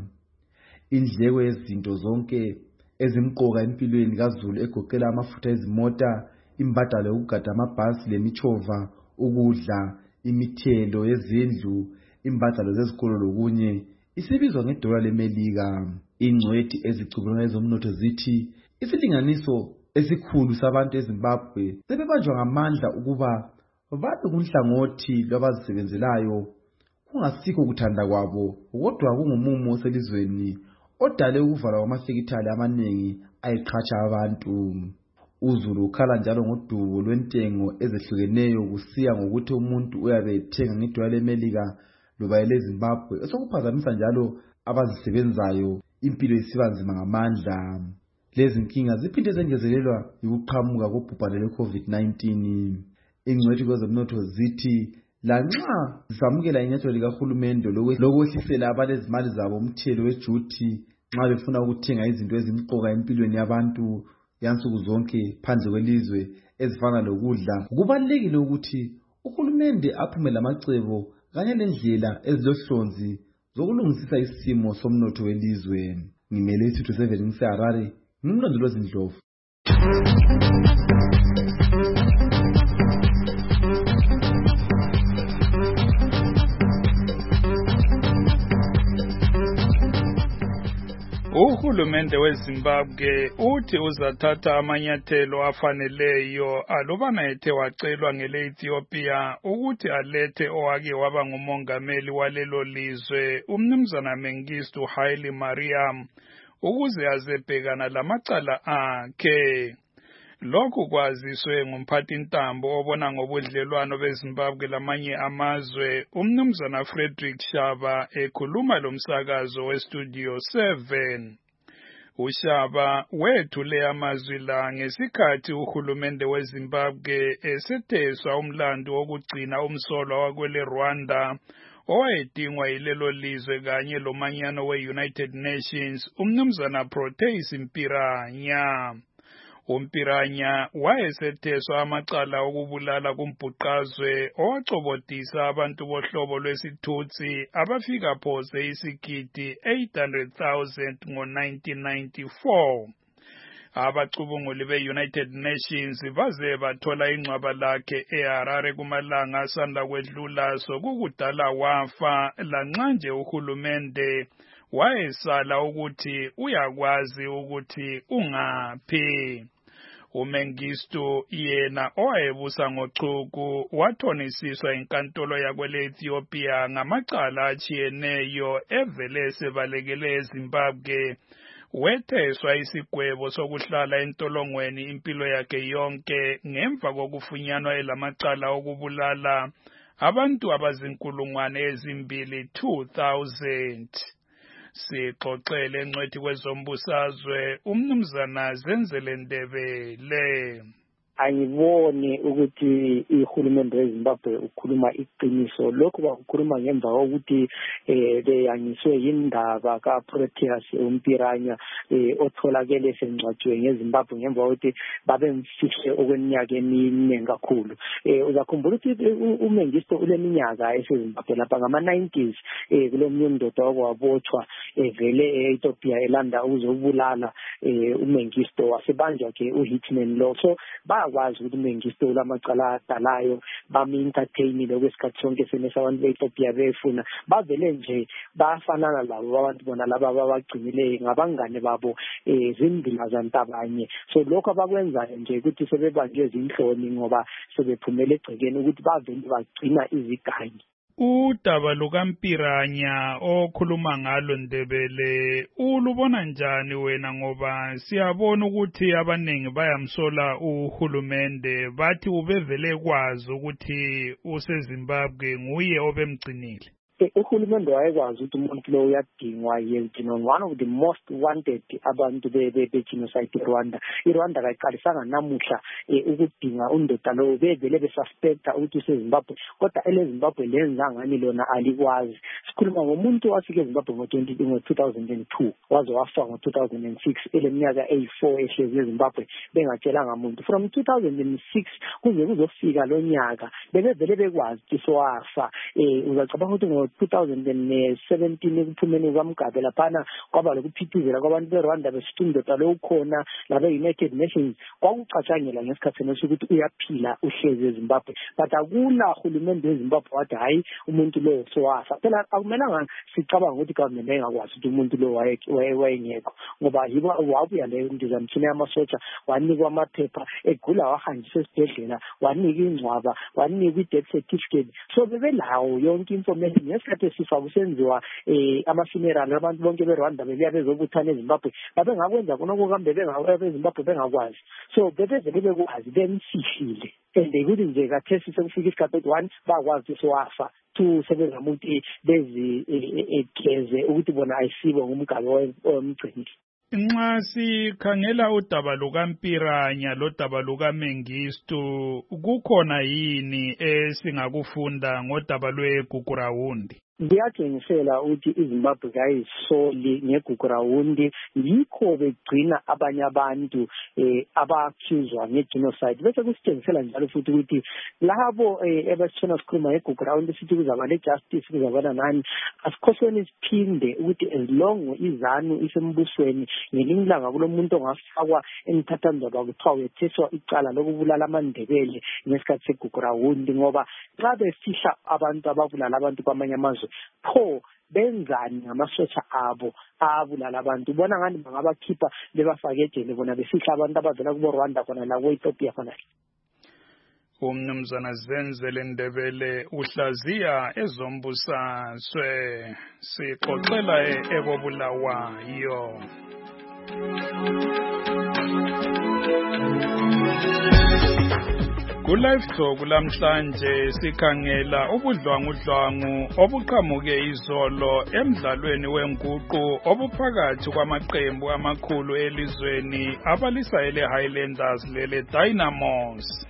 Indleko yezinto zonke ezimqoka empilweni kaZulu egoqela amafutha ezimota, imbadalo yokugada amabhasi lemichova, ukudla, imithelo yezindlu, imbadalo zezikolo lokunye isibizwa ngedola leMelika. Ingcwethi ezicubungula ezomnotho zithi isilinganiso esikhulu sabantu eZimbabwe sebebanjwa ngamandla ukuba babe kunhlangothi lwabazisebenzelayo kungasikho kuthanda kwabo kodwa kungumumo oselizweni odale ukuvalwa kwamafekithali amaningi ayiqhatsha abantu. uZulu ukhala njalo ngodubo lwentengo ezehlukeneyo kusiya ngokuthi umuntu uyabe ethenga ngedola leMelika loba eleZimbabwe osokuphazamisa njalo abazisebenzayo impilo isiba nzima ngamandla. Lezi nkinga ziphinde zengezelelwa ukuqhamuka kobhubhane lwe-COVID-19. Ingcwethi kwezomnotho zithi lanxa zisamukela inyathelo likahulumende lokwehlisela abalezimali zabo umthelo wejuthi nxa befuna ukuthenga izinto ezimqoka empilweni yabantu yansuku zonke phandle kwelizwe ezifana lokudla, kubalulekile ukuthi uhulumende aphume lamacebo kanye lendlela ezilohlonzi zokulungisisa isimo somnotho welizwe. Ngimele isitho 7 ngiseHarare, ngimlondolozi Ndlovu. uhulumende weZimbabwe uthi uzathatha amanyathelo afaneleyo alubana ethe wacelwa ngele Ethiopia ukuthi alethe owake waba ngumongameli walelo lizwe umnumzana Mengistu Haile Mariam ukuze azebhekana lamacala akhe. Lokhu kwaziswe ngumphathintambo obona ngobudlelwano beZimbabwe lamanye amazwe umnumzana Frederick Shaba ekhuluma lomsakazo weStudio 7. uShaba wethule amazwi la ngesikhathi uhulumende weZimbabwe esetheswa umlando wokugcina umsolwa wakwele Rwanda owayedingwa yilelo lizwe kanye lomanyano we-United Nations umnumzana Proteus Mpiranya. uMpiranya wayesetheswa amacala okubulala kumbhuqazwe owacobodisa abantu bohlobo lwesithutsi abafika phose isigidi 800,000 ngo-1994. Abacubunguli be-United Nations baze bathola ingcwaba lakhe eHarare kumalanga asanda kwedlula sokukudala wafa lanxa nje uhulumende wayesala ukuthi uyakwazi ukuthi ungaphi. uMengistu yena owayebusa ngochuku wathonisiswa inkantolo yakwele Ethiopia ngamacala achiyeneyo evele sebalekele eZimbabwe. Wetheswa isigwebo sokuhlala entolongweni impilo yakhe yonke ngemva kokufunyanwa elamacala okubulala abantu abazinkulungwane ezimbili 2,000. Sixoxele ngcwethi kwezombusazwe umnumzana Zenzele Ndebele. Angiboni ukuthi ihulumende weZimbabwe ukhuluma iqiniso. Lokho bakukhuluma ngemva kokuthi beyanyiswe indaba kaProteus Mpiranya otholakele esengcwatshwe ngeZimbabwe ngemva kokuthi babemfihle okweminyaka emine kakhulu. Uzakhumbula ukuthi uMengistu uleminyaka eseZimbabwe lapha ngama-90s kulomnye undoda wabotshwa evele eEthiopia elanda ukuzobulala uMengistu wasebanjwa ke uHitman Law. So bakwazi ukuthi uMengistu lamacala adalayo bami-entertainile kwesikhathi sonke senesa abantu be-Ethiopia befuna bavele nje bafanana labo abantu bona laba abagcinileyo ngabangane babo zindima zantabanye. So lokho abakwenzayo nje ukuthi sebebanjwe izinhloni ngoba sebephumele egcekeni ukuthi bavele bagcina izigangi. Udaba lukaMpiranya okhuluma ngalo Ndebele ulubona njani wena ngoba siyabona ukuthi abaningi bayamsola uhulumende bathi ubevele kwazi ukuthi useZimbabwe nguye obemgcinile. Uhulumende wayekwazi ukuthi umuntu lo uyadingwa yena one of the most wanted abantu be-genocide eRwanda. iRwanda kayiqalisanga namuhla ukudinga undoda lo bevele besuspecta ukuthi useZimbabwe kodwa eleZimbabwe lenza ngani lona alikwazi. Sikhuluma ngomuntu wafika eZimbabwe ngo-2002 waze wafa ngo-2006 eleminyaka 4 ehlezi eZimbabwe bengatshelanga muntu. From 2006 kuze kuzofika lo nyaka bevele bekwazi ukuthi sowafa. Uzacabanga ukuthi 2017 ekuphumeni kwaMgabe laphana kwaba lokuphithizela kwabantu beRwanda besithi indoda lo ukhona labe-United Nations kwakucatshangela ngesikhathi sokuthi uyaphila uhlezi eZimbabwe but akula hulumende weZimbabwe wathi hayi umuntu lo sowafa. Phela akumelanga sicabanga ukuthi government engakwazi ukuthi umuntu lo wayengekho ngoba yibo wabuya leyo ndizamthina yamasotsha wanikwa amaphepha egula wahanjiswa esibhedlela wanika ingcwaba wanika i-death certificate. So bebelawo yonke information ngesikhathi esifa kusenziwa ama-funeral abantu bonke beRwanda bebuya bezobuthana eZimbabwe babengakwenza konke kambe beZimbabwe bengakwazi. So bebevele bekwazi bemfihlile and ukuthi nje kathesi sekufika isikhathi ukuthi one bakwazi ukuthi wafa, two sebezama ukuthi bezigeze ukuthi bona ayisibo ngumgaba womgcinile. Nxa sikhangela udaba lukaMpiranya lodaba lukaMengistu kukhona yini esingakufunda ngodaba lweGugurawundi? Ngiyatshengisela ukuthi iZimbabwe kayisoli ngeGugurawundi yikho begcina abanye abantu aba-accuswa nge-genocide. Bese kusitshengisela njalo futhi ukuthi labo ebesithona sikhuluma ngeGugurawundi sithi kuzaba le-justice kuzabana nani asikhohlweni siphinde ukuthi as long izanu isembusweni ngelinye ilanga kulo muntu ongafakwa emthathanzaba kuthiwa wetheswa icala lokubulala amaNdebele ngesikhathi seGugurawundi ngoba xa befihla abantu ababulala abantu kwamanye amazwe pho benzani ngamasotsha abo abulala abantu ubona ngani bangabakhipha bebafake ejele bona besihla abantu abavela kubo Rwanda khona la ku Ethiopia khona. Umnumzana Zenzele Ndebele uhlaziya ezombusazwe sixoxela ekobulawayo. Ku-Live Talk lamhlanje sikhangela ubudlwangudlwangu obuqhamuke izolo emdlalweni wenguqu obuphakathi kwamaqembu amakhulu elizweni abalisa ele Highlanders lele Dynamos.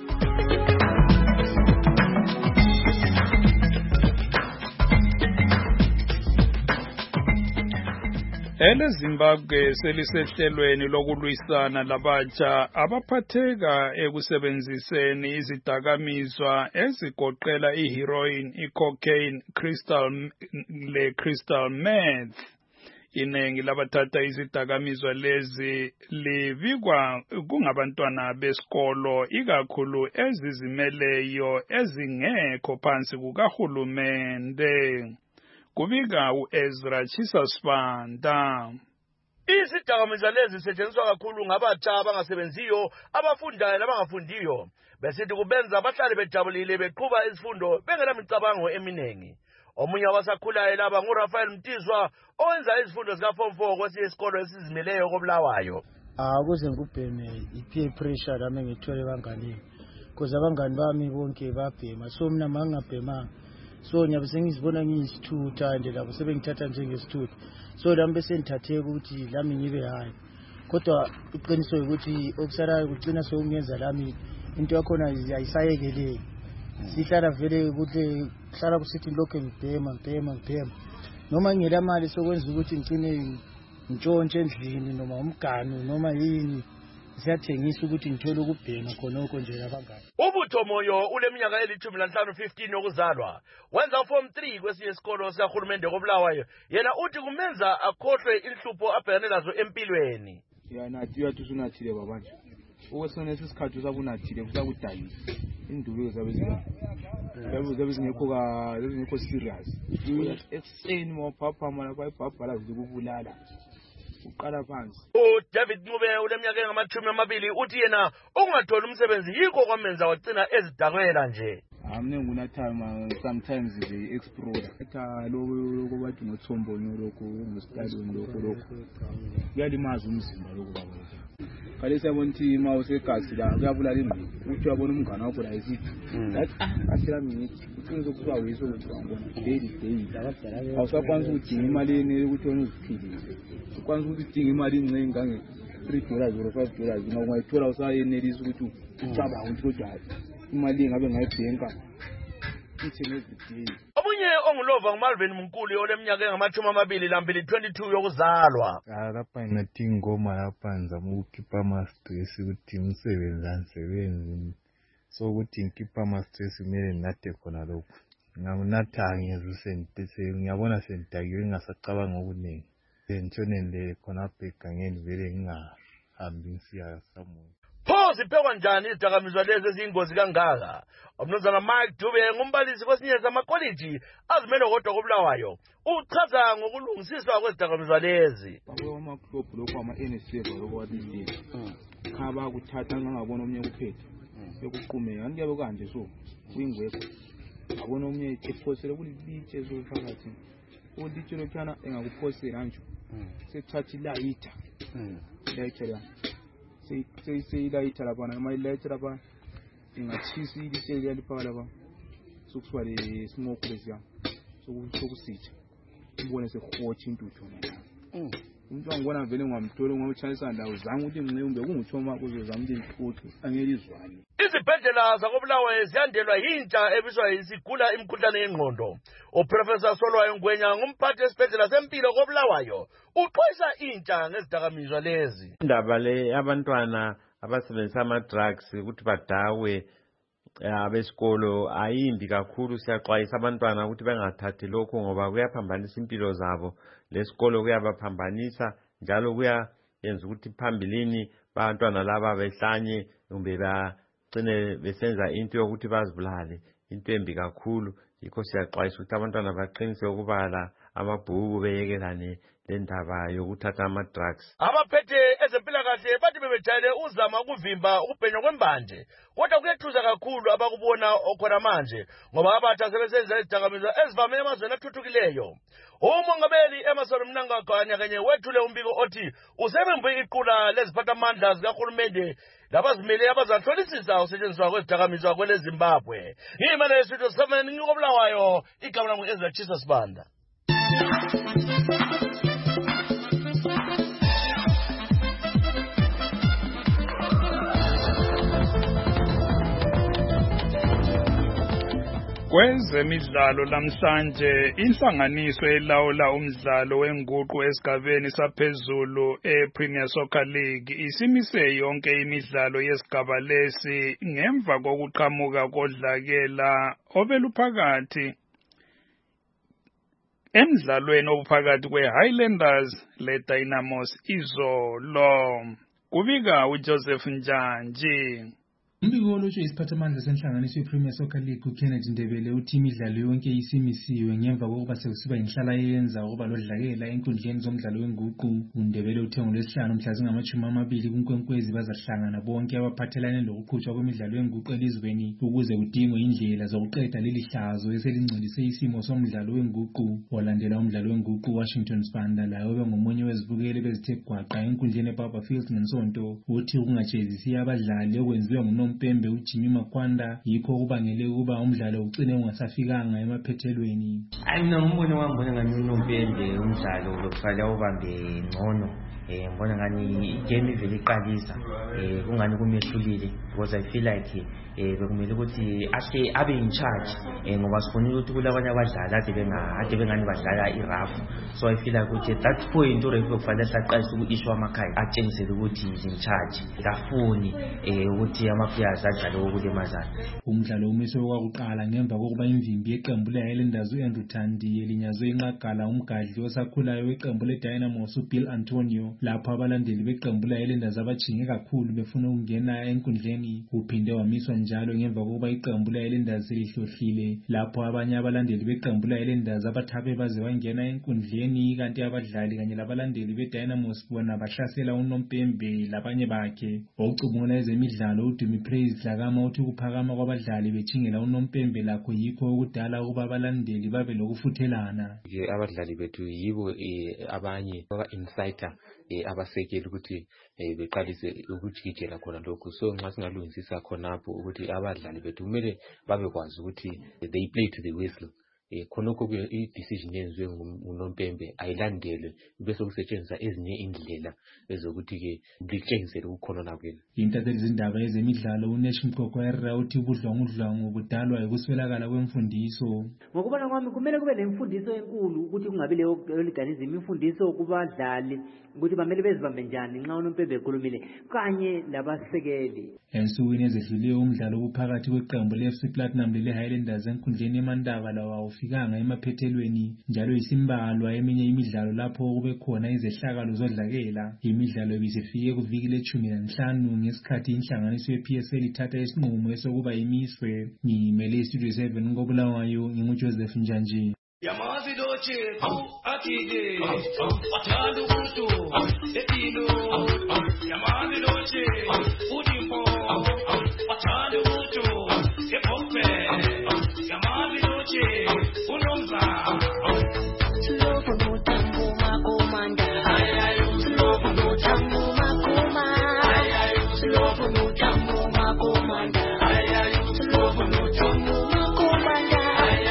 Ele Zimbabwe selisehlelweni lokulwisana labatsha abaphatheka ekusebenziseni izidakamizwa ezigoqela iheroin, icocaine, crystal meth. Inengi labathatha izidakamizwa lezi libikwa kungabantwana besikolo ikakhulu ezizimeleyo ezingekho phansi kukahulumende. Kubika uEzra Chisasibanda. Izidakamizwa lezi zisetshenziswa kakhulu ngabatsha abangasebenziyo, abafundayo nabangafundiyo. Besithi kubenza bahlale bejabulile beqhuba izifundo bengenamicabango eminengi. Omunye wabasakhulayo laba nguRafael Mtizwa owenza izifundo zika Form 4 kwesinye isikolo esizimeleyo koBulawayo. Akuze ngubheme i-peer pressure lami ngithole bangani. Because abangani bami bonke babhema, so mina mangabhema. So nyabe sengizibona ngiyisithutha ande labo sebengithatha njengesithutha. So lami bese ngithathe ukuthi lami ngibe hayi. Kodwa iqiniso ukuthi okusalayo kugcina sokungenza lami into yakhona ayisayekeleki. Sihlala vele ukuthi hlala kusithi lokho ngibhema. Noma ngela mali sokwenza ukuthi ngicine ntshontshe endlini noma umganu noma yini. Siyathengisa ukuthi ngithole ukubhema khonoko nje labangani. Ubutho Moyo uleminyaka eli-15 15 yokuzalwa. Wenza Form 3 kwesinye isikolo sikahulumende koBulawayo. Yena uthi kumenza akhohlwe inhlupho abhekane nazo empilweni. Nathi uyathusinathile babanje. Okwesona isikhathi usabunathile kusakudayisa. Indulo zabe zingekho serious. Ekseni mopapa mala bayibhabhala zikubulala. Uqala phansi. David Ncube uleminyaka engama-20 uthi yena ungathola umsebenzi yikho kwamenza wagcina ezidakwela nje. Mina ngunathama sometimes nje explore. Lokho bathi ngoThombonyo lokho ngostadium lokho. Kuyalimaza umzimba lokho baba. Kale siyabona ukuthi ima usegasi la kuyabulala ingqondo. Uthi wabona umngane wakho la isithi. That asira minute. Uqiniso kuba wiso ukuthi wangona daily. Awusakwanisa ukudinga imali ukuthi wena uziphilise. Ukwanisa ukuthi udinga imali encane ngange $3 or $5 noma ungayithola usayenelisa ukuthi ucaba ukuthi kodwa imali engabe ngayibhenka ithi neziday. Omunye ongulova nguMalvin Mnkulu oleminyaka engama-22 22 yokuzalwa. Lapha ngathi ingoma lapha ngizama ukukhipha ama-stress ukuthi umsebenzi so ukuthi ngikhipha ama-stress kumele nginathe khona lokho. Nginatha ngiyazwe ngiyabona sengidakiwe ngingasacabanga okuningi. Ngitshonele khonapha egangeni vele ngingahambi ngisiya somewhere. Pho ziphekwa njani izidakamizwa lezi eziyingozi kangaka? Umnumzana Mike Dube ngumbalisi kwesinye samakoliji azimele kodwa koBulawayo uchaza ngokulungisiswa kwezidakamizwa lezi. Ama-club lokho ama-NSA lokho wabizile. Khaba kuthatha ngangabona omnye kuphethe. Bekuqhumeka ngiyabe kanje so kuyingwekho. Ngabona omnye ephosele kulibitshe so phakathi. Ulitshe lokhana engakuphosela nje. Sethatha ilayitha. Lecture seyilayitha lapha noma ilayitha lapha ingathisi ilitshe liyaliphaka lapha sokuswa le smoke lesiya sokusitha ubone sehotsha intuthu na umuntu angibona vele ngamthola ngomchanisa ndawo zangu ukuthi ngincembe kunguthoma kuzozama ukuthi ngikhuthi angelizwane. Izibhedlela zakoBulawayo ziyandelwa yintsha ebiswa isigula imikhuhlane yengqondo. Uprofessor Solwayo Ngwenya ngumphathi esibhedlela sempilo koBulawayo uxwayisa intsha ngezidakamizwa lezi. Indaba le abantwana abasebenzisa ama-drugs ukuthi badakwe abesikolo ayimbi kakhulu. Siyaxwayisa abantwana ukuthi bengathathi lokho ngoba kuyaphambanisa impilo zabo. Lesikolo kuyabaphambanisa njalo kuyayenza ukuthi phambilini abantwana laba behlanye kumbe bagcine besenza into yokuthi bazibulale, into embi kakhulu. Yikho siyaxwayisa ukuthi abantwana baqinise ukubala amabhuku beyekelane lendaba yokuthatha ama-drugs. Abaphethe ezempilakahle bathi bebejayele uzama ukuvimba ukubhenywa kwembanje, kodwa kuyethusa kakhulu abakubona okhona manje ngoba abathi asebesenza izidakamizwa ezivame emazweni athuthukileyo. Umongameli Emmerson Mnangagwa kanye wethule umbiko othi usebembe iqula leziphathamandla zikahulumende labazimele abazahlolisisa usetshenziswa kwezidakamizwa kwele Zimbabwe. Ngimele esitho 7 ngikobulawayo, igama lami Ezachisa Sibanda. Kwezemidlalo namhlanje inhlanganiso elawula umdlalo wenguqu esigabeni saphezulu ePremier Soccer League isimise yonke imidlalo yesigaba lesi ngemva kokuqhamuka kodlakela obeluphakathi emidlalweni obuphakathi kweHighlanders leDynamos izolo. Kubika uJoseph Njanji. Umbiko olotshwe isiphathamandla senhlanganiso yePremier Soccer League uKennedy Ndebele uthi imidlalo yonke isimisiwe ngemva kokuba sekusiba inhlala yenza ukuba lodlakela enkundleni zomdlalo wenguqu. uNdebele uthe ngolwesihlanu mhla zingama-20 kuNkwenkwezi bazahlangana bonke abaphathelane lokuqhutshwa kwemidlalo yenguqu elizweni ukuze kudingwe indlela zokuqeda leli hlazo eselingcolise isimo somdlalo wenguqu. Olandela umdlalo wenguqu Washington Sibanda laye obengomunye wezibukeli bezithe gwaqa enkundleni eBarberfield ngensonto uthi ukungajezisi abadlali okwenziwe nguNompembe uJimmy Makwanda yikho kubangele ukuba umdlalo ugcine ungasafikanga emaphethelweni. Mina ngumbono wami ngibona ngani uNompembe umdlalo lokuqala ubambe ngcono. Ngibona ngani igame ivele iqalisa kungani kumehlulile because I feel like bekumele ukuthi ahle abe in charge ngoba sifuna ukuthi kulabanye abadlali ade bengani badlala irafu. So I feel like ukuthi that point urefu kufanele aqalise uku-issue amakhaya atshengisele ukuthi is in charge kafuni ukuthi ama-players adlale okulimazana. Umdlalo umiswe kwakuqala ngemva kokuba imvimbi yeqembu le-Highlanders u-Andrew Thandi elinyazwe inqagala umgadli osakhulayo weqembu le-Dynamos uBill Antonio lapho abalandeli beqembu le-Highlanders abajinge kakhulu befuna ukungena enkundleni. Uphinde wamiswa njalo ngemva kokuba iqembu le-Highlanders lihlohlile lapho abanye abalandeli beqembu le-Highlanders abathabe baze wangena enkundleni kanti abadlali kanye labalandeli be-Dynamos bona bahlasela uNompembe labanye bakhe. Okucubungula ezemidlalo uDumi Praise Dlakama uthi ukuphakama kwabadlali bejingela uNompembe lakho yikho okudala ukuba abalandeli babe lokufuthelana. Abadlali bethu yibo abanye aba-insider abasekeli ukuthi beqalise ukujikijela khona lokho. So nxa singalungisisa khonapho ukuthi abadlali bethu kumele babekwazi ukuthi they play to the whistle. Khonokho i-decision yenziwe nguNompembe ayilandelwe bese kusetshenziswa ezinye indlela ezokuthi-ke kutshengisele ukukhonona kwenu. Intatheli zindaba ezemidlalo uNesh Mkokwera uthi ubudlwangudlwangu budalwa yikuswelakala kwemfundiso. Ngokubona kwami kumele kube lemfundiso enkulu ukuthi kungabi le organism imfundiso kubadlali ukuthi bamele bezibambe njani nxa uNompembe ekhulumile kanye labasekeli. Ensukwini ezedlule umdlalo obuphakathi kweqembu le-FC Platinum lele-Highlanders enkundleni eMandaba lawo awufikanga emaphethelweni njalo isimbalwa eminye imidlalo lapho kube khona izehlakalo zodlakela. Imidlalo ibisifike kuviki le-15 ngesikhathi inhlanganiso ye-PSL ithatha isinqumo esokuba imiswe. Ngimele iStudio 7 ngobulawayo nginguJoseph Njanji. Yamazi doche akide wathanda umuntu epilo yamazi doche udimpo wathanda umuntu epompe yamazi doche unomza slovo mutambo makomanda slovo mutambo makoma slovo mutambo makomanda slovo mutambo makomanda.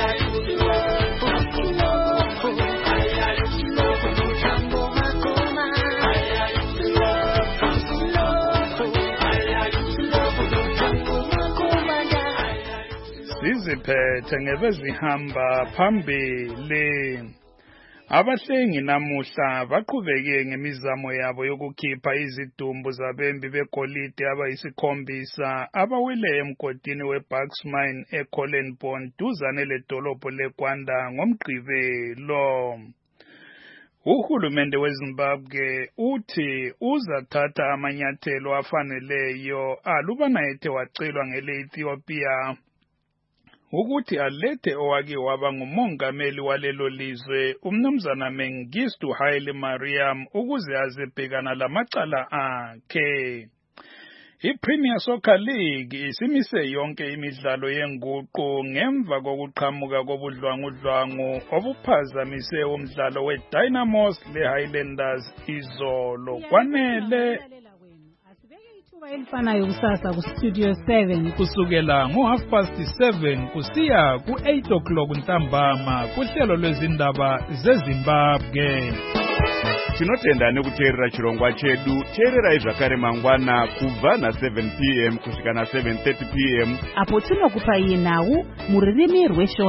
Siziphethe ngebezihamba phambili. Abahlengi namuhla baqhubeke ngemizamo yabo yokukhipha izidumbu zabembi begolide abayisikhombisa abawele emgodini weBucks Mine eCollenbone duzane ledolobho leGwanda ngoMgqibelo. Uhulumende weZimbabwe uthi uzathatha amanyathelo afaneleyo alubana ethe wacelwa ngele-Ethiopia ukuthi alethe owake waba ngumongameli walelo lizwe umnumzana Mengistu Haile Mariam ukuze azebhekana lamacala akhe. I-Premier Soccer League isimise yonke imidlalo yenguqu ngemva kokuqhamuka kobudlwangudlwangu obuphazamise umdlalo we-Dynamos le-Highlanders izolo. Kwanele elifanayo kusasa ku-Studio 7 kusukela ngo7:30 kusiya ku8 o'clock ntambama kuhlelo lwezindaba zeZimbabwe. Tinotenda nekuteerera chirongwa chedu. Teererai zvakare mangwana kubva na7 p.m. kusvika na7:30 p.m. apo tinokupa iye nhau muririmi rweshona.